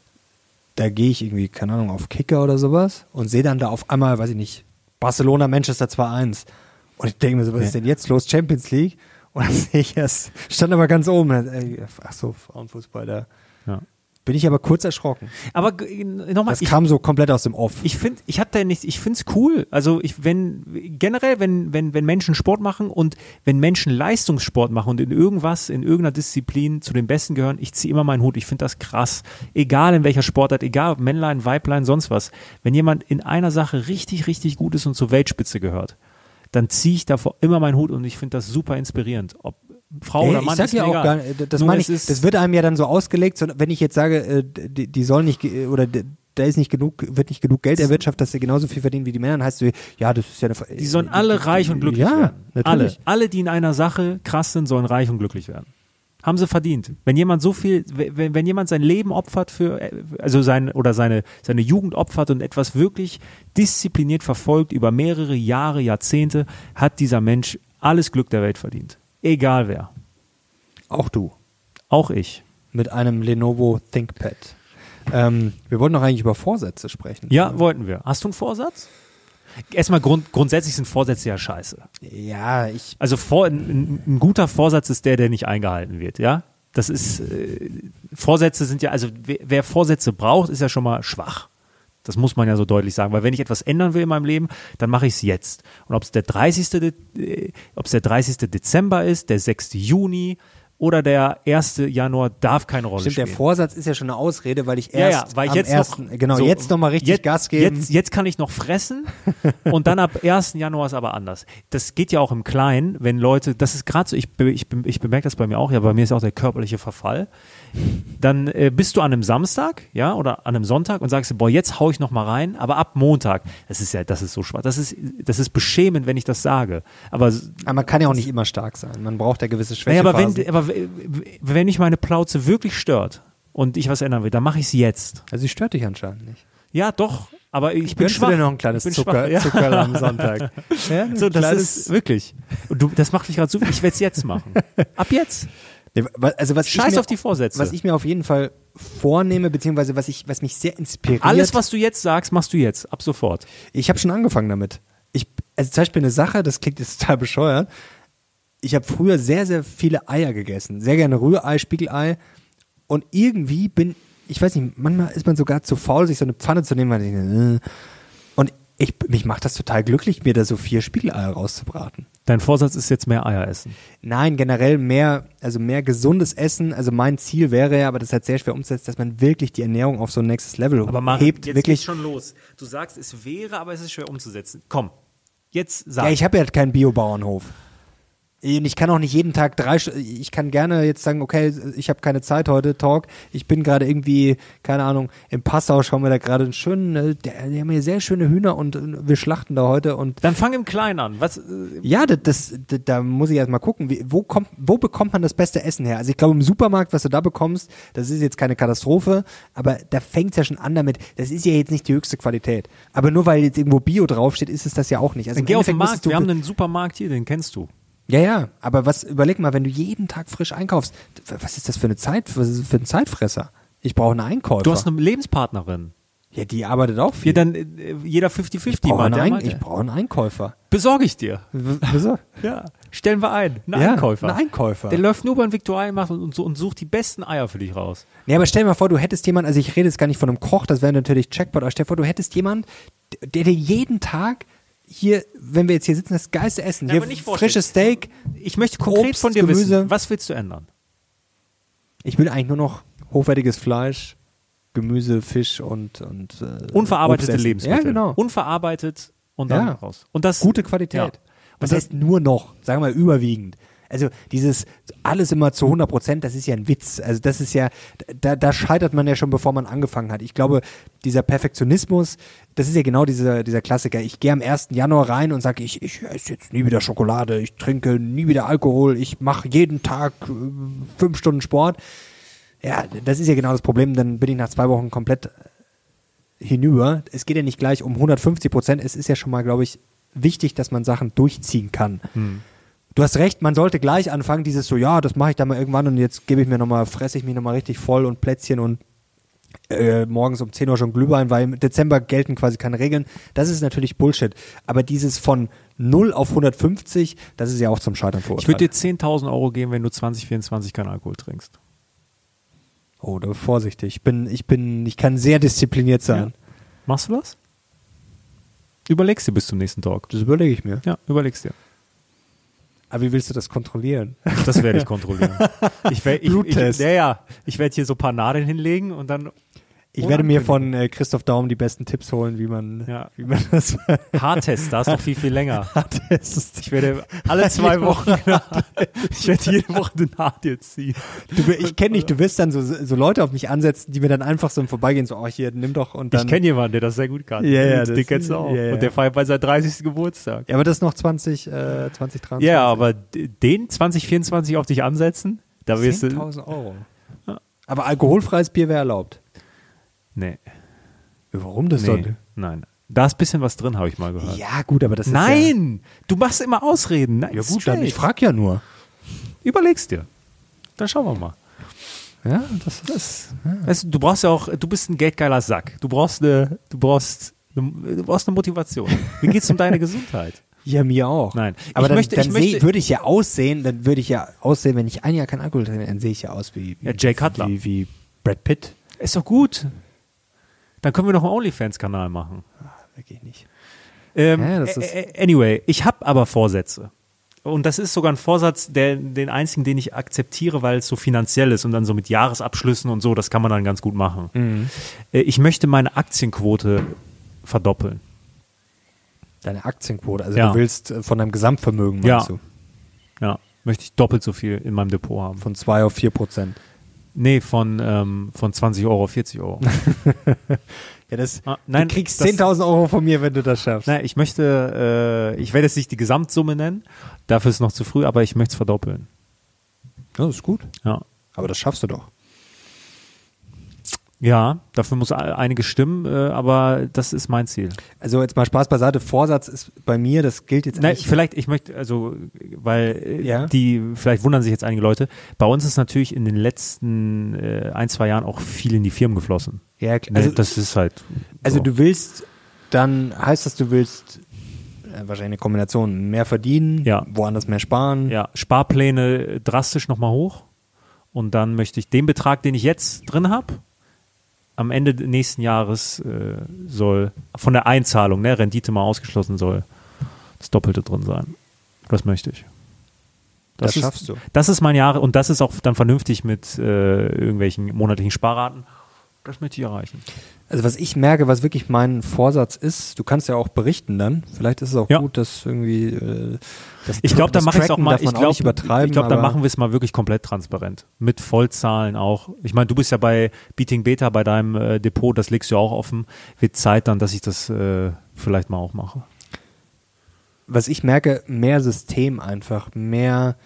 Da gehe ich irgendwie, keine Ahnung, auf Kicker oder sowas und sehe dann da auf einmal, weiß ich nicht, Barcelona, Manchester zwei eins. Und ich denke mir so, was Ja. ist denn jetzt los? Champions League? Und dann sehe ich erst, stand aber ganz oben. Ey, ach so, Frauenfußball, da Ja. bin ich aber kurz erschrocken. Aber g- nochmal, Das ich, kam so komplett aus dem Off. ich finde, ich habe da nichts, ich finde es cool. Also ich, wenn, generell, wenn, wenn, wenn Menschen Sport machen und wenn Menschen Leistungssport machen und in irgendwas, in irgendeiner Disziplin zu den Besten gehören, ich ziehe immer meinen Hut. Ich finde das krass. Egal in welcher Sportart, egal ob Männlein, Weiblein, sonst was. Wenn jemand in einer Sache richtig, richtig gut ist und zur Weltspitze gehört, dann ziehe ich davor immer meinen Hut und ich finde das super inspirierend. Ob Frau Ey, oder ich Mann, sag ist ja mir auch egal. gar nicht, das Nur meine es ich, ist- das wird einem ja dann so ausgelegt, so, wenn ich jetzt sage, äh, die, die sollen nicht, ge- oder d- da ist nicht genug, wird nicht genug Geld erwirtschaftet, dass sie genauso viel verdienen wie die Männer, dann heißt du, ja, das ist ja eine, Die sollen alle reich und glücklich ja, werden. Alle. natürlich. Alle, die in einer Sache krass sind, sollen reich und glücklich werden. Haben sie verdient. Wenn jemand so viel, wenn, wenn jemand sein Leben opfert für, also sein, oder seine, seine Jugend opfert und etwas wirklich diszipliniert verfolgt über mehrere Jahre, Jahrzehnte, hat dieser Mensch alles Glück der Welt verdient. Egal wer. Auch du. Auch ich. Mit einem Lenovo ThinkPad. Ähm, wir wollten noch eigentlich über Vorsätze sprechen. Ja, wollten wir. Hast du einen Vorsatz? Erstmal grund, grundsätzlich sind Vorsätze ja scheiße. Ja, ich, Also vor, ein, ein guter Vorsatz ist der, der nicht eingehalten wird, ja? Das ist, äh, Vorsätze sind ja, also wer, wer Vorsätze braucht, ist ja schon mal schwach. Das muss man ja so deutlich sagen, weil wenn ich etwas ändern will in meinem Leben, dann mache ich es jetzt. Und ob es der dreißigste. De- äh, ob es der dreißigste Dezember ist, der sechste Juni oder der erste Januar, darf keine Rolle stimmt, spielen. der Vorsatz ist ja schon eine Ausrede, weil ich Ja, erst ja, weil ich am jetzt ersten, noch, genau, so, jetzt nochmal richtig jetzt, Gas geben. Jetzt, jetzt kann ich noch fressen und dann ab ersten Januar ist aber anders. Das geht ja auch im Kleinen, wenn Leute, das ist gerade so, ich, be- ich, be- ich bemerke das bei mir auch, ja, bei mir ist auch der körperliche Verfall. Dann äh, bist du an einem Samstag, ja, oder an einem Sonntag und sagst, boah, jetzt hau ich noch mal rein, aber ab Montag, das ist ja, das ist so schwach, das ist, das ist beschämend, wenn ich das sage. Aber Aber man kann ja auch nicht immer stark sein. Man braucht ja gewisse naja, aber Schwächephasen. wenn, aber w- w- wenn mich meine Plauze wirklich stört und ich was ändern will, dann mache ich es jetzt. also sie stört dich anscheinend nicht. Ja, doch, aber ich bin Gönnst schwach. du dir noch ein kleines Ich bin Zucker, schwach, ja. Zuckerl am Sonntag? Ja, ein So, das kleines- ist wirklich. Und du, das macht mich gerade so, ich werde es jetzt machen. Ab jetzt. Nee, wa- also was ich Scheiß mir, auf die Vorsätze. Was ich mir auf jeden Fall vornehme, beziehungsweise was ich, was mich sehr inspiriert. Alles, was du jetzt sagst, machst du jetzt, ab sofort. Ich habe schon angefangen damit. Ich, also zum Beispiel eine Sache, das klingt jetzt total bescheuert. Ich habe früher sehr, sehr viele Eier gegessen. Sehr gerne Rührei, Spiegelei. Und irgendwie bin, ich weiß nicht, manchmal ist man sogar zu faul, sich so eine Pfanne zu nehmen. Weil ich, äh, und ich, mich macht das total glücklich, mir da so vier Spiegeleier rauszubraten. Dein Vorsatz ist jetzt mehr Eier essen. Nein, generell mehr, also mehr gesundes Essen. Also mein Ziel wäre ja, aber das ist halt sehr schwer umzusetzen, dass man wirklich die Ernährung auf so ein nächstes Level Aber Maren, hebt. jetzt wirklich. geht's schon los. Du sagst, es wäre, aber es ist schwer umzusetzen. Komm, jetzt sag. Ja, ich habe ja keinen Biobauernhof. Ich kann auch nicht jeden Tag drei, ich kann gerne jetzt sagen, okay, ich habe keine Zeit heute, Talk. Ich bin gerade irgendwie, keine Ahnung, im Passau, schauen wir da gerade einen schönen, die haben hier sehr schöne Hühner und wir schlachten da heute und. Dann fang im Kleinen an. Was? Ja, das, das, das, da muss ich erst mal gucken, wie, wo kommt, wo bekommt man das beste Essen her? Also ich glaube im Supermarkt, was du da bekommst, das ist jetzt keine Katastrophe, aber da fängt es ja schon an damit, das ist ja jetzt nicht die höchste Qualität. Aber nur weil jetzt irgendwo Bio draufsteht, ist es das ja auch nicht. Also Dann geh auf den Markt, wir haben einen Supermarkt hier, den kennst du. Ja, ja, aber was, überleg mal, wenn du jeden Tag frisch einkaufst, was ist das für eine Zeit, was ist das für ein Zeitfresser? Ich brauche einen Einkäufer. Du hast eine Lebenspartnerin. Ja, die arbeitet auch viel. Ja, dann äh, jeder fünfzig fünfzig. Ich brauche einen, Ein- ich brauche einen Einkäufer. Besorge ich dir. Wieso? Ja, stellen wir ein. Einen Ja, Einkäufer. einen Einkäufer. Der läuft nur beim Viktualienmarkt und, und, so, und sucht die besten Eier für dich raus. Nee, aber stell dir mal vor, du hättest jemanden, also ich rede jetzt gar nicht von einem Koch, das wäre natürlich Jackpot, aber stell dir vor, du hättest jemanden, der dir jeden Tag hier, wenn wir jetzt hier sitzen, das geilste Essen, Ja, hier aber nicht vorstellen. frisches Steak. Ich möchte konkret Obst, von dir Gemüse. wissen, was willst du ändern? Ich will eigentlich nur noch hochwertiges Fleisch, Gemüse, Fisch und, und äh, Unverarbeitete Obst essen. Lebensmittel. Ja, genau. Unverarbeitet und dann Ja. raus. Und das Gute Qualität. Ja. Was Und das- heißt nur noch? Sagen wir mal überwiegend. Also dieses alles immer zu hundert Prozent, das ist ja ein Witz. Also das ist ja, da, da scheitert man ja schon, bevor man angefangen hat. Ich glaube, dieser Perfektionismus, das ist ja genau dieser, dieser Klassiker. Ich gehe am ersten Januar rein und sage, ich, ich esse jetzt nie wieder Schokolade, ich trinke nie wieder Alkohol, ich mache jeden Tag äh, fünf Stunden Sport. Ja, das ist ja genau das Problem. Dann bin ich nach zwei Wochen komplett hinüber. Es geht ja nicht gleich um hundertfünfzig Prozent. Es ist ja schon mal, glaube ich, wichtig, dass man Sachen durchziehen kann. Hm. Du hast recht, man sollte gleich anfangen, dieses so, ja, das mache ich dann mal irgendwann und jetzt gebe ich mir nochmal, fresse ich mich nochmal richtig voll und Plätzchen und äh, morgens um zehn Uhr schon Glühwein, weil im Dezember gelten quasi keine Regeln. Das ist natürlich Bullshit. Aber dieses von null auf hundertfünfzig, das ist ja auch zum Scheitern verurteilt. Ich würde dir zehntausend Euro geben, wenn du zwanzig vierundzwanzig keinen Alkohol trinkst. Oh, da vorsichtig. Ich bin, ich bin, ich kann sehr diszipliniert sein. Ja. Machst du das? Überlegst dir bis zum nächsten Talk. Das überlege ich mir. Ja, überlegst dir. Aber wie willst du das kontrollieren? Das werde ich kontrollieren. Ich werd, ich, Bluttest. Ich, ja, ja. Ich werde hier so ein paar Nadeln hinlegen und dann. Ich werde mir von äh, Christoph Daum die besten Tipps holen, wie man, Ja. wie man das Haartest, da ist noch viel, viel länger. Haartest. Ich werde alle zwei Wochen, ich werde jede Woche den Haar dir ziehen. Du, ich kenne dich, du wirst dann so, so Leute auf mich ansetzen, die mir dann einfach so im Vorbeigehen so, oh hier, nimm doch und dann. Ich kenne jemanden, der das sehr gut kann. Ja, ja, den das- kennst du auch. ja, ja. Und der feiert bei seinem dreißigsten Geburtstag. Ja, aber das ist noch zwanzig, äh, zwanzig dreiundzwanzig. Ja, aber d- den zwanzig vierundzwanzig auf dich ansetzen, da wirst du. zehntausend Euro. Aber alkoholfreies Bier wäre erlaubt. Nee, Warum das nee, soll? nein. Da ist ein bisschen was drin, habe ich mal gehört. Ja, gut, aber das ist Nein! Du machst immer Ausreden. Nein, ja... Ja ist gut, dann, schlecht. ich frage ja nur. Überlegst dir. Dann schauen wir mal. Ja, das ist... Das, weißt du, du brauchst ja auch, du bist ein geldgeiler Sack. Du brauchst eine, du brauchst, eine, du brauchst eine Motivation. Wie geht's um deine Gesundheit? Ja, mir auch. Nein. Aber Ich dann, möchte- dann ich seh- möchte- würde ich ja aussehen, dann würde ich ja aussehen, wenn ich ein Jahr kein Alkohol trinke, dann sehe ich ja aus wie, wie Ja, Jay Cutler. Wie, wie Brad Pitt. Ist doch gut. Dann können wir noch einen OnlyFans-Kanal machen. Wirklich nicht. Ähm, Ja, das ist- äh, äh, anyway, ich habe aber Vorsätze. Und das ist sogar ein Vorsatz, der, den einzigen, den ich akzeptiere, weil es so finanziell ist und dann so mit Jahresabschlüssen und so, das kann man dann ganz gut machen. Mhm. Äh, ich möchte meine Aktienquote verdoppeln. Deine Aktienquote, also Ja. du willst äh, von deinem Gesamtvermögen, meinst Ja. du? Ja, möchte ich doppelt so viel in meinem Depot haben. Von zwei auf vier Prozent. Nee, von, ähm, von zwanzig Euro auf vierzig Euro. Ja, das, Ah, nein, du kriegst das- zehntausend Euro von mir, wenn du das schaffst. Nein, ich möchte, äh, ich werde jetzt nicht die Gesamtsumme nennen, dafür ist es noch zu früh, aber ich möchte es verdoppeln. Ja, das ist gut. Ja. Aber das schaffst du doch. Ja, dafür muss e- einiges stimmen, äh, aber das ist mein Ziel. Also jetzt mal Spaß beiseite. Vorsatz ist bei mir, das gilt jetzt Nein, nicht. vielleicht, ich möchte, also, weil äh, Ja. die, vielleicht wundern sich jetzt einige Leute, bei uns ist natürlich in den letzten äh, ein, zwei Jahren auch viel in die Firmen geflossen. Ja, klar. Also, Also, das ist halt. also so. du willst, dann heißt das, du willst äh, wahrscheinlich eine Kombination, mehr verdienen, Ja. woanders mehr sparen. Ja, Sparpläne drastisch nochmal hoch und dann möchte ich den Betrag, den ich jetzt drin habe, am Ende nächsten Jahres äh, soll von der Einzahlung, ne, Rendite mal ausgeschlossen, soll das Doppelte drin sein. Das möchte ich. Das ist, schaffst du. Das ist mein Jahre und das ist auch dann vernünftig mit äh, irgendwelchen monatlichen Sparraten. Das möchte ich erreichen. Also was ich merke, was wirklich mein Vorsatz ist, du kannst ja auch berichten dann. Vielleicht ist es auch ja. gut, dass irgendwie äh, das Ich glaube, da mache ich es auch mal. Ich glaube, übertreiben. Ich glaube, da machen wir es mal wirklich komplett transparent mit Vollzahlen auch. Ich meine, du bist ja bei Beating Beta bei deinem äh, Depot, das legst du ja auch offen. Wird Zeit dann, dass ich das äh, vielleicht mal auch mache. Was ich merke, mehr System einfach, mehr.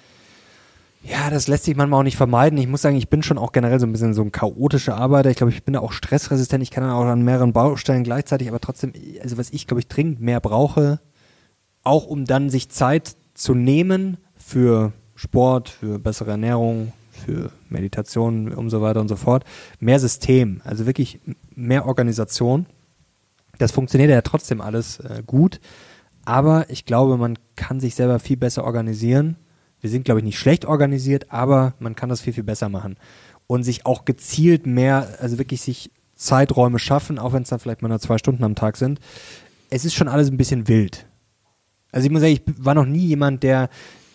Ja, das lässt sich manchmal auch nicht vermeiden. Ich muss sagen, ich bin schon auch generell so ein bisschen so ein chaotischer Arbeiter. Ich glaube, ich bin da auch stressresistent. Ich kann dann auch an mehreren Baustellen gleichzeitig, aber trotzdem, also was ich, glaube ich, dringend mehr brauche, auch um dann sich Zeit zu nehmen für Sport, für bessere Ernährung, für Meditation und so weiter und so fort. Mehr System, also wirklich mehr Organisation. Das funktioniert ja trotzdem alles äh, gut, aber ich glaube, man kann sich selber viel besser organisieren. Wir sind, glaube ich, nicht schlecht organisiert, aber man kann das viel, viel besser machen. Und sich auch gezielt mehr, also wirklich sich Zeiträume schaffen, auch wenn es dann vielleicht mal nur zwei Stunden am Tag sind. Es ist schon alles ein bisschen wild. Also ich muss sagen, ich war noch nie jemand, der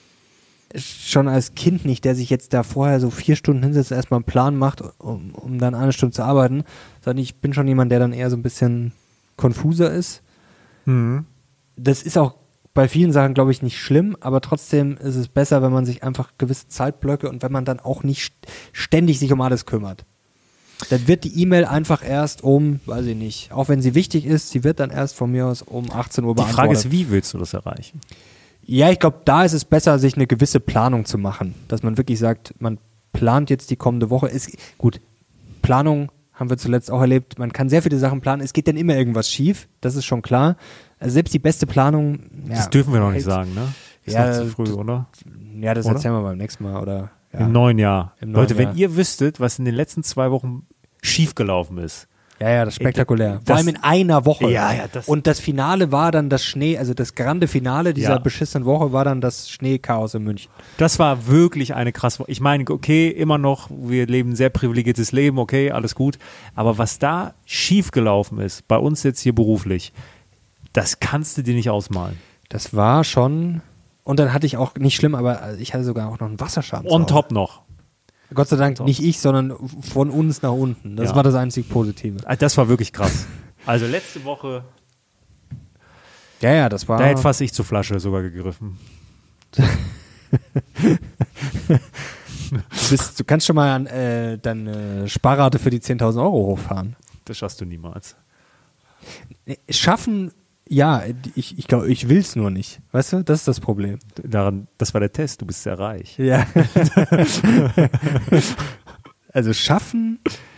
schon als Kind nicht, der sich jetzt da vorher so vier Stunden hinsetzt, erstmal einen Plan macht, um, um dann eine Stunde zu arbeiten, sondern ich bin schon jemand, der dann eher so ein bisschen konfuser ist. Mhm. Das ist auch bei vielen Sachen, glaube ich, nicht schlimm, aber trotzdem ist es besser, wenn man sich einfach gewisse Zeitblöcke und wenn man dann auch nicht ständig sich um alles kümmert. Dann wird die E-Mail einfach erst um, weiß ich nicht, auch wenn sie wichtig ist, sie wird dann erst von mir aus um achtzehn Uhr beantwortet. Die Frage ist, wie willst du das erreichen? Ja, ich glaube, da ist es besser, sich eine gewisse Planung zu machen, dass man wirklich sagt, man plant jetzt die kommende Woche. Ist, gut, Planung haben wir zuletzt auch erlebt, man kann sehr viele Sachen planen, es geht dann immer irgendwas schief, das ist schon klar. Also selbst die beste Planung. Ja, das dürfen wir noch nicht sagen, ne? Ist ja, noch zu früh, oder? Ja, das oder? erzählen wir beim nächsten Mal, oder? Ja. Im neuen Jahr. Im neuen Leute, Jahr. wenn ihr wüsstet, was in den letzten zwei Wochen schiefgelaufen ist. Ja, ja, das ist spektakulär. Das, Vor allem in einer Woche. Ja, ja, das. Und das Finale war dann das Schnee, also das grande Finale dieser Ja. beschissenen Woche war dann das Schneechaos in München. Das war wirklich eine krasse Woche. Ich meine, okay, immer noch, wir leben ein sehr privilegiertes Leben, okay, alles gut. Aber was da schiefgelaufen ist, bei uns jetzt hier beruflich, das kannst du dir nicht ausmalen. Das war schon, und dann hatte ich auch, nicht schlimm, aber ich hatte sogar auch noch einen Wasserschaden. On top noch. Gott sei Dank On top. nicht ich, sondern von uns nach unten. Das Ja. war das einzig Positive. Das war wirklich krass. Also letzte Woche, Ja, ja, das war. da hätte fast ich zur Flasche sogar gegriffen. Du, bist, du kannst schon mal an, äh, deine Sparrate für die zehntausend Euro hochfahren. Das schaffst du niemals. Schaffen, ja, ich, ich glaube, ich will es nur nicht. Weißt du, das ist das Problem. Daran, das war der Test, du bist sehr reich. Ja. Also schaffen,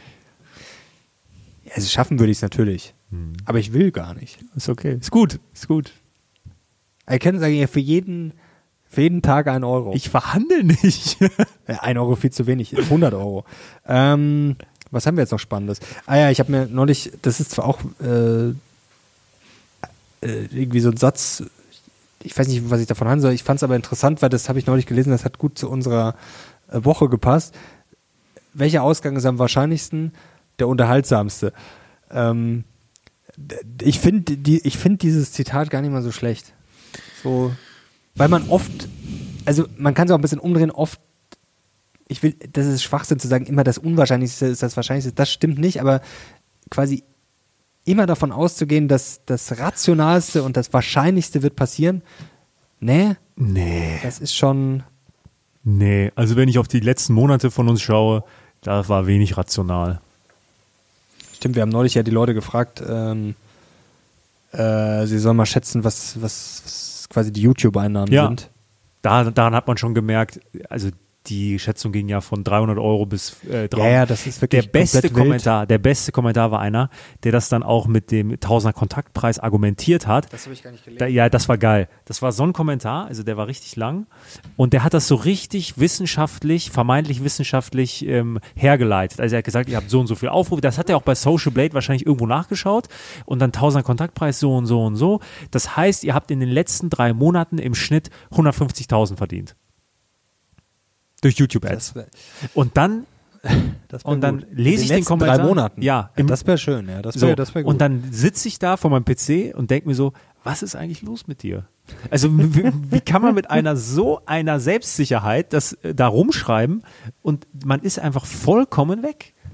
also schaffen würde ich es natürlich, Hm. aber ich will gar nicht. Ist okay. Ist gut, ist gut. Ich kann sagen, ja, für jeden, für jeden Tag ein Euro. Ich verhandle nicht. Ja, ein Euro viel zu wenig, hundert Euro. Ähm, was haben wir jetzt noch Spannendes? Ah ja, ich habe mir neulich, das ist zwar auch äh, äh, irgendwie so ein Satz, ich weiß nicht, was ich davon halten soll, ich fand es aber interessant, weil das habe ich neulich gelesen, das hat gut zu unserer äh, Woche gepasst. Welcher Ausgang ist am wahrscheinlichsten? Der unterhaltsamste. Ähm, d- ich finde die, ich finde dieses Zitat gar nicht mal so schlecht. So, weil man oft, also man kann es auch ein bisschen umdrehen, oft, ich will, das ist Schwachsinn zu sagen, immer das Unwahrscheinlichste ist das Wahrscheinlichste, das stimmt nicht, aber quasi immer davon auszugehen, dass das Rationalste und das Wahrscheinlichste wird passieren, nee, Nee. das ist schon, Nee, also wenn ich auf die letzten Monate von uns schaue, da war wenig rational. stimmt, wir haben neulich ja die Leute gefragt, ähm, äh, sie sollen mal schätzen, was, was, was quasi die YouTube-Einnahmen Ja. sind. Da, daran hat man schon gemerkt, also die Schätzung ging ja von dreihundert Euro bis äh, Ja, ja, das ist wirklich Der beste komplett wild. Kommentar, der beste Kommentar war einer, der das dann auch mit dem Tausender Kontaktpreis argumentiert hat. Das habe ich gar nicht gelesen. Da, ja, das war geil. Das war so ein Kommentar, also der war richtig lang und der hat das so richtig wissenschaftlich, vermeintlich wissenschaftlich ähm, hergeleitet. Also er hat gesagt, ihr habt so und so viel Aufrufe. Das hat er auch bei Social Blade wahrscheinlich irgendwo nachgeschaut und dann Tausender Kontaktpreis so und so und so. Das heißt, ihr habt in den letzten drei Monaten im Schnitt hundertfünfzigtausend verdient. Durch YouTube-Ads. Das wär- Und dann das wär und dann gut. lese In ich den den letzten Kommentar. drei Monaten. Ja, ja im, das wäre schön, ja, das so. wäre das wär gut. Und dann sitze ich da vor meinem P C und denke mir so, was ist eigentlich los mit dir? Also wie, wie kann man mit einer so einer Selbstsicherheit das äh, da rumschreiben und man ist einfach vollkommen weg.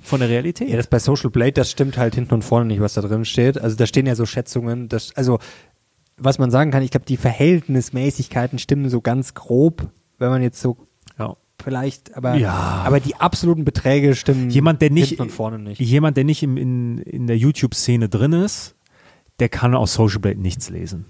von der Realität. Ja, das bei Social Blade, das stimmt halt hinten und vorne nicht, was da drin steht. Also da stehen ja so Schätzungen, das, also was man sagen kann, ich glaube, die Verhältnismäßigkeiten stimmen so ganz grob, wenn man jetzt so ja. vielleicht, aber, Ja. aber die absoluten Beträge stimmen Jemand, der nicht, hinten und vorne nicht. Jemand, der nicht im, in, in der YouTube-Szene drin ist, der kann aus Social Blade nichts lesen.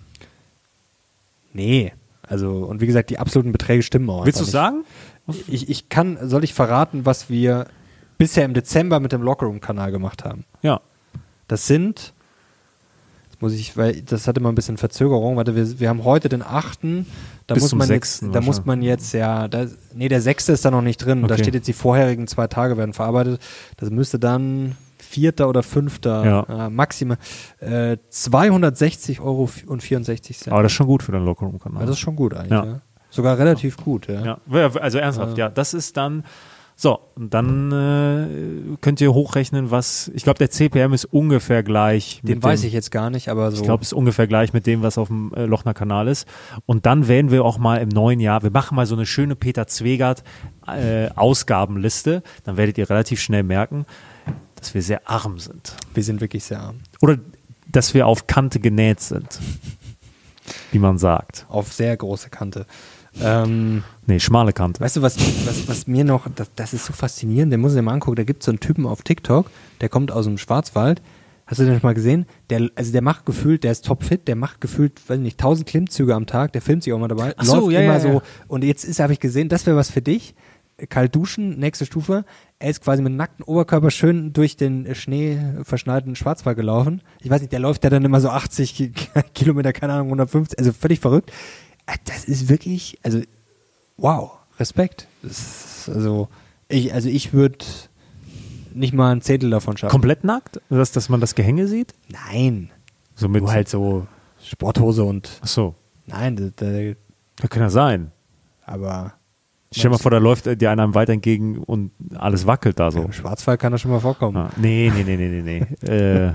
Nee, also und wie gesagt, die absoluten Beträge stimmen auch. Willst du einfach sagen? nicht. Ich, ich kann, soll ich verraten, was wir bisher im Dezember mit dem Lockerroom-Kanal gemacht haben? Ja. Das sind, jetzt muss ich, weil das hatte mal ein bisschen Verzögerung, warte, wir, wir haben heute den achten, da Bis muss zum man sechsten jetzt, da muss wahrscheinlich. man jetzt, ja, da, nee, der sechste ist da noch nicht drin, da Okay. steht jetzt, die vorherigen zwei Tage werden verarbeitet, das müsste dann vierter oder fünfter Ja. äh, maximal äh, zweihundertsechzig Euro und vierundsechzig Cent. Aber das ist schon gut für deinen Lockerroom-Kanal. Ja, das ist schon gut eigentlich, Ja. ja. Sogar relativ gut, ja. Ja, also ernsthaft, ja. Das ist dann, so, und dann äh, könnt ihr hochrechnen, was, ich glaube, der C P M ist ungefähr gleich. Den mit weiß dem, ich jetzt gar nicht, aber so. Ich glaube, es ist ungefähr gleich mit dem, was auf dem äh, Lochner-Kanal ist. Und dann werden wir auch mal im neuen Jahr, wir machen mal so eine schöne Peter Zwegert äh, Ausgabenliste. Dann werdet ihr relativ schnell merken, dass wir sehr arm sind. wir sind wirklich sehr arm. Oder dass wir auf Kante genäht sind, wie man sagt. Auf sehr große Kante. Ähm, Nee, schmale Kante. weißt du, was, was, was mir noch, das, das ist so faszinierend, den muss ich dir mal angucken, da gibt es so einen Typen auf TikTok, der kommt aus dem Schwarzwald. Hast du den schon mal gesehen? Der, also der macht gefühlt, der ist topfit, der macht gefühlt, weiß nicht, tausend Klimmzüge am Tag, der filmt sich auch mal dabei, Ach so, läuft ja, immer ja, so. ja. Und jetzt ist, habe ich gesehen, das wäre was für dich. Kalt duschen, nächste Stufe. Er ist quasi mit nacktem Oberkörper schön durch den schneeverschneiten Schwarzwald gelaufen. Ich weiß nicht, der läuft ja dann immer so achtzig Ki- Kilometer, keine Ahnung, hundertfünfzig, also völlig verrückt. Das ist wirklich, also wow, Respekt. Das ist, also ich, also ich würde nicht mal ein Zehntel davon schaffen. Komplett nackt? Dass, dass man das Gehänge sieht? Nein. So mit, Nur halt so Sporthose und ach so, nein, das, das, das kann ja sein. aber Stell dir mal vor, da läuft äh, dir einer im Wald entgegen und alles wackelt da so. im Schwarzwald kann das schon mal vorkommen. Ah, nee, nee, nee, nee, nee, nee. äh,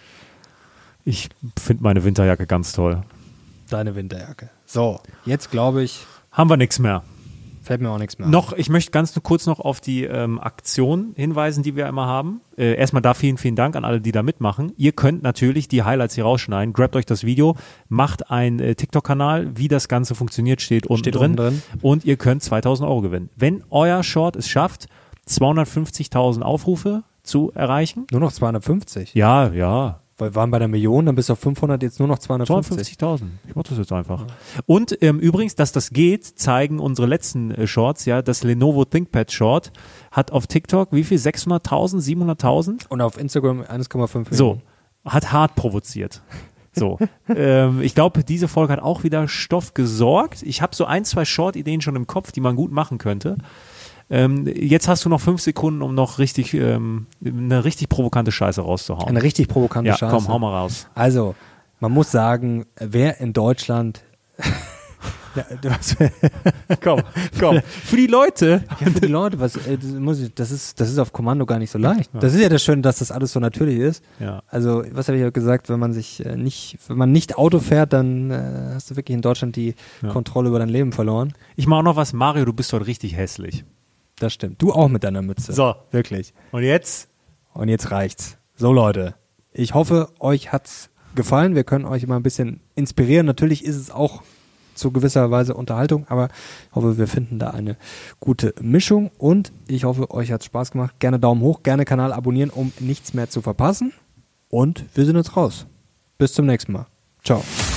ich finde meine Winterjacke ganz toll. Deine Winterjacke. So, jetzt glaube ich, Haben wir nichts mehr. fällt mir auch nichts mehr. Noch, ich möchte ganz nur kurz noch auf die ähm, Aktion hinweisen, die wir immer haben. Äh, erstmal da vielen, vielen Dank an alle, die da mitmachen. Ihr könnt natürlich die Highlights hier rausschneiden. Grabt euch das Video, macht einen äh, TikTok-Kanal. Wie das Ganze funktioniert, steht unten Steht drin. unten drin. Und ihr könnt zweitausend Euro gewinnen. Wenn euer Short es schafft, zweihundertfünfzigtausend Aufrufe zu erreichen. Nur noch zweihundertfünfzig. Ja, ja. Weil wir waren bei der Million, dann bist du auf fünfhundert, jetzt nur noch zweihundertfünfzig. zweihundertfünfzigtausend. Ich mach das jetzt einfach. Und ähm, übrigens, dass das geht, zeigen unsere letzten äh, Shorts. Ja, das Lenovo ThinkPad Short hat auf TikTok wie viel? sechshunderttausend, siebenhunderttausend? Und auf Instagram eins Komma fünf So, hat hart provoziert. So, ähm, ich glaube, diese Folge hat auch wieder Stoff gesorgt. Ich habe so ein, zwei Short-Ideen schon im Kopf, die man gut machen könnte. Ähm, jetzt hast du noch fünf Sekunden, um noch richtig ähm, eine richtig provokante Scheiße rauszuhauen. Eine richtig provokante ja, Scheiße. komm, hau mal raus. Also, man muss sagen, wer in Deutschland ja, du hast, Komm, komm. Für die Leute. ja, für die Leute, was, äh, das, muss ich, das, ist, das ist auf Kommando gar nicht so leicht. Das ist ja das Schöne, dass das alles so natürlich ist. Ja. Also, was habe ich ja gesagt, wenn man sich äh, nicht, wenn man nicht Auto fährt, dann äh, hast du wirklich in Deutschland die Ja. Kontrolle über dein Leben verloren. Ich mache auch noch was. Mario, du bist heute richtig hässlich. Das stimmt. Du auch mit deiner Mütze. So. Wirklich. Und jetzt? Und jetzt reicht's. So, Leute. Ich hoffe, euch hat's gefallen. Wir können euch immer ein bisschen inspirieren. Natürlich ist es auch zu gewisser Weise Unterhaltung, aber ich hoffe, wir finden da eine gute Mischung und ich hoffe, euch hat's Spaß gemacht. Gerne Daumen hoch, gerne Kanal abonnieren, um nichts mehr zu verpassen und wir sind jetzt raus. Bis zum nächsten Mal. Ciao.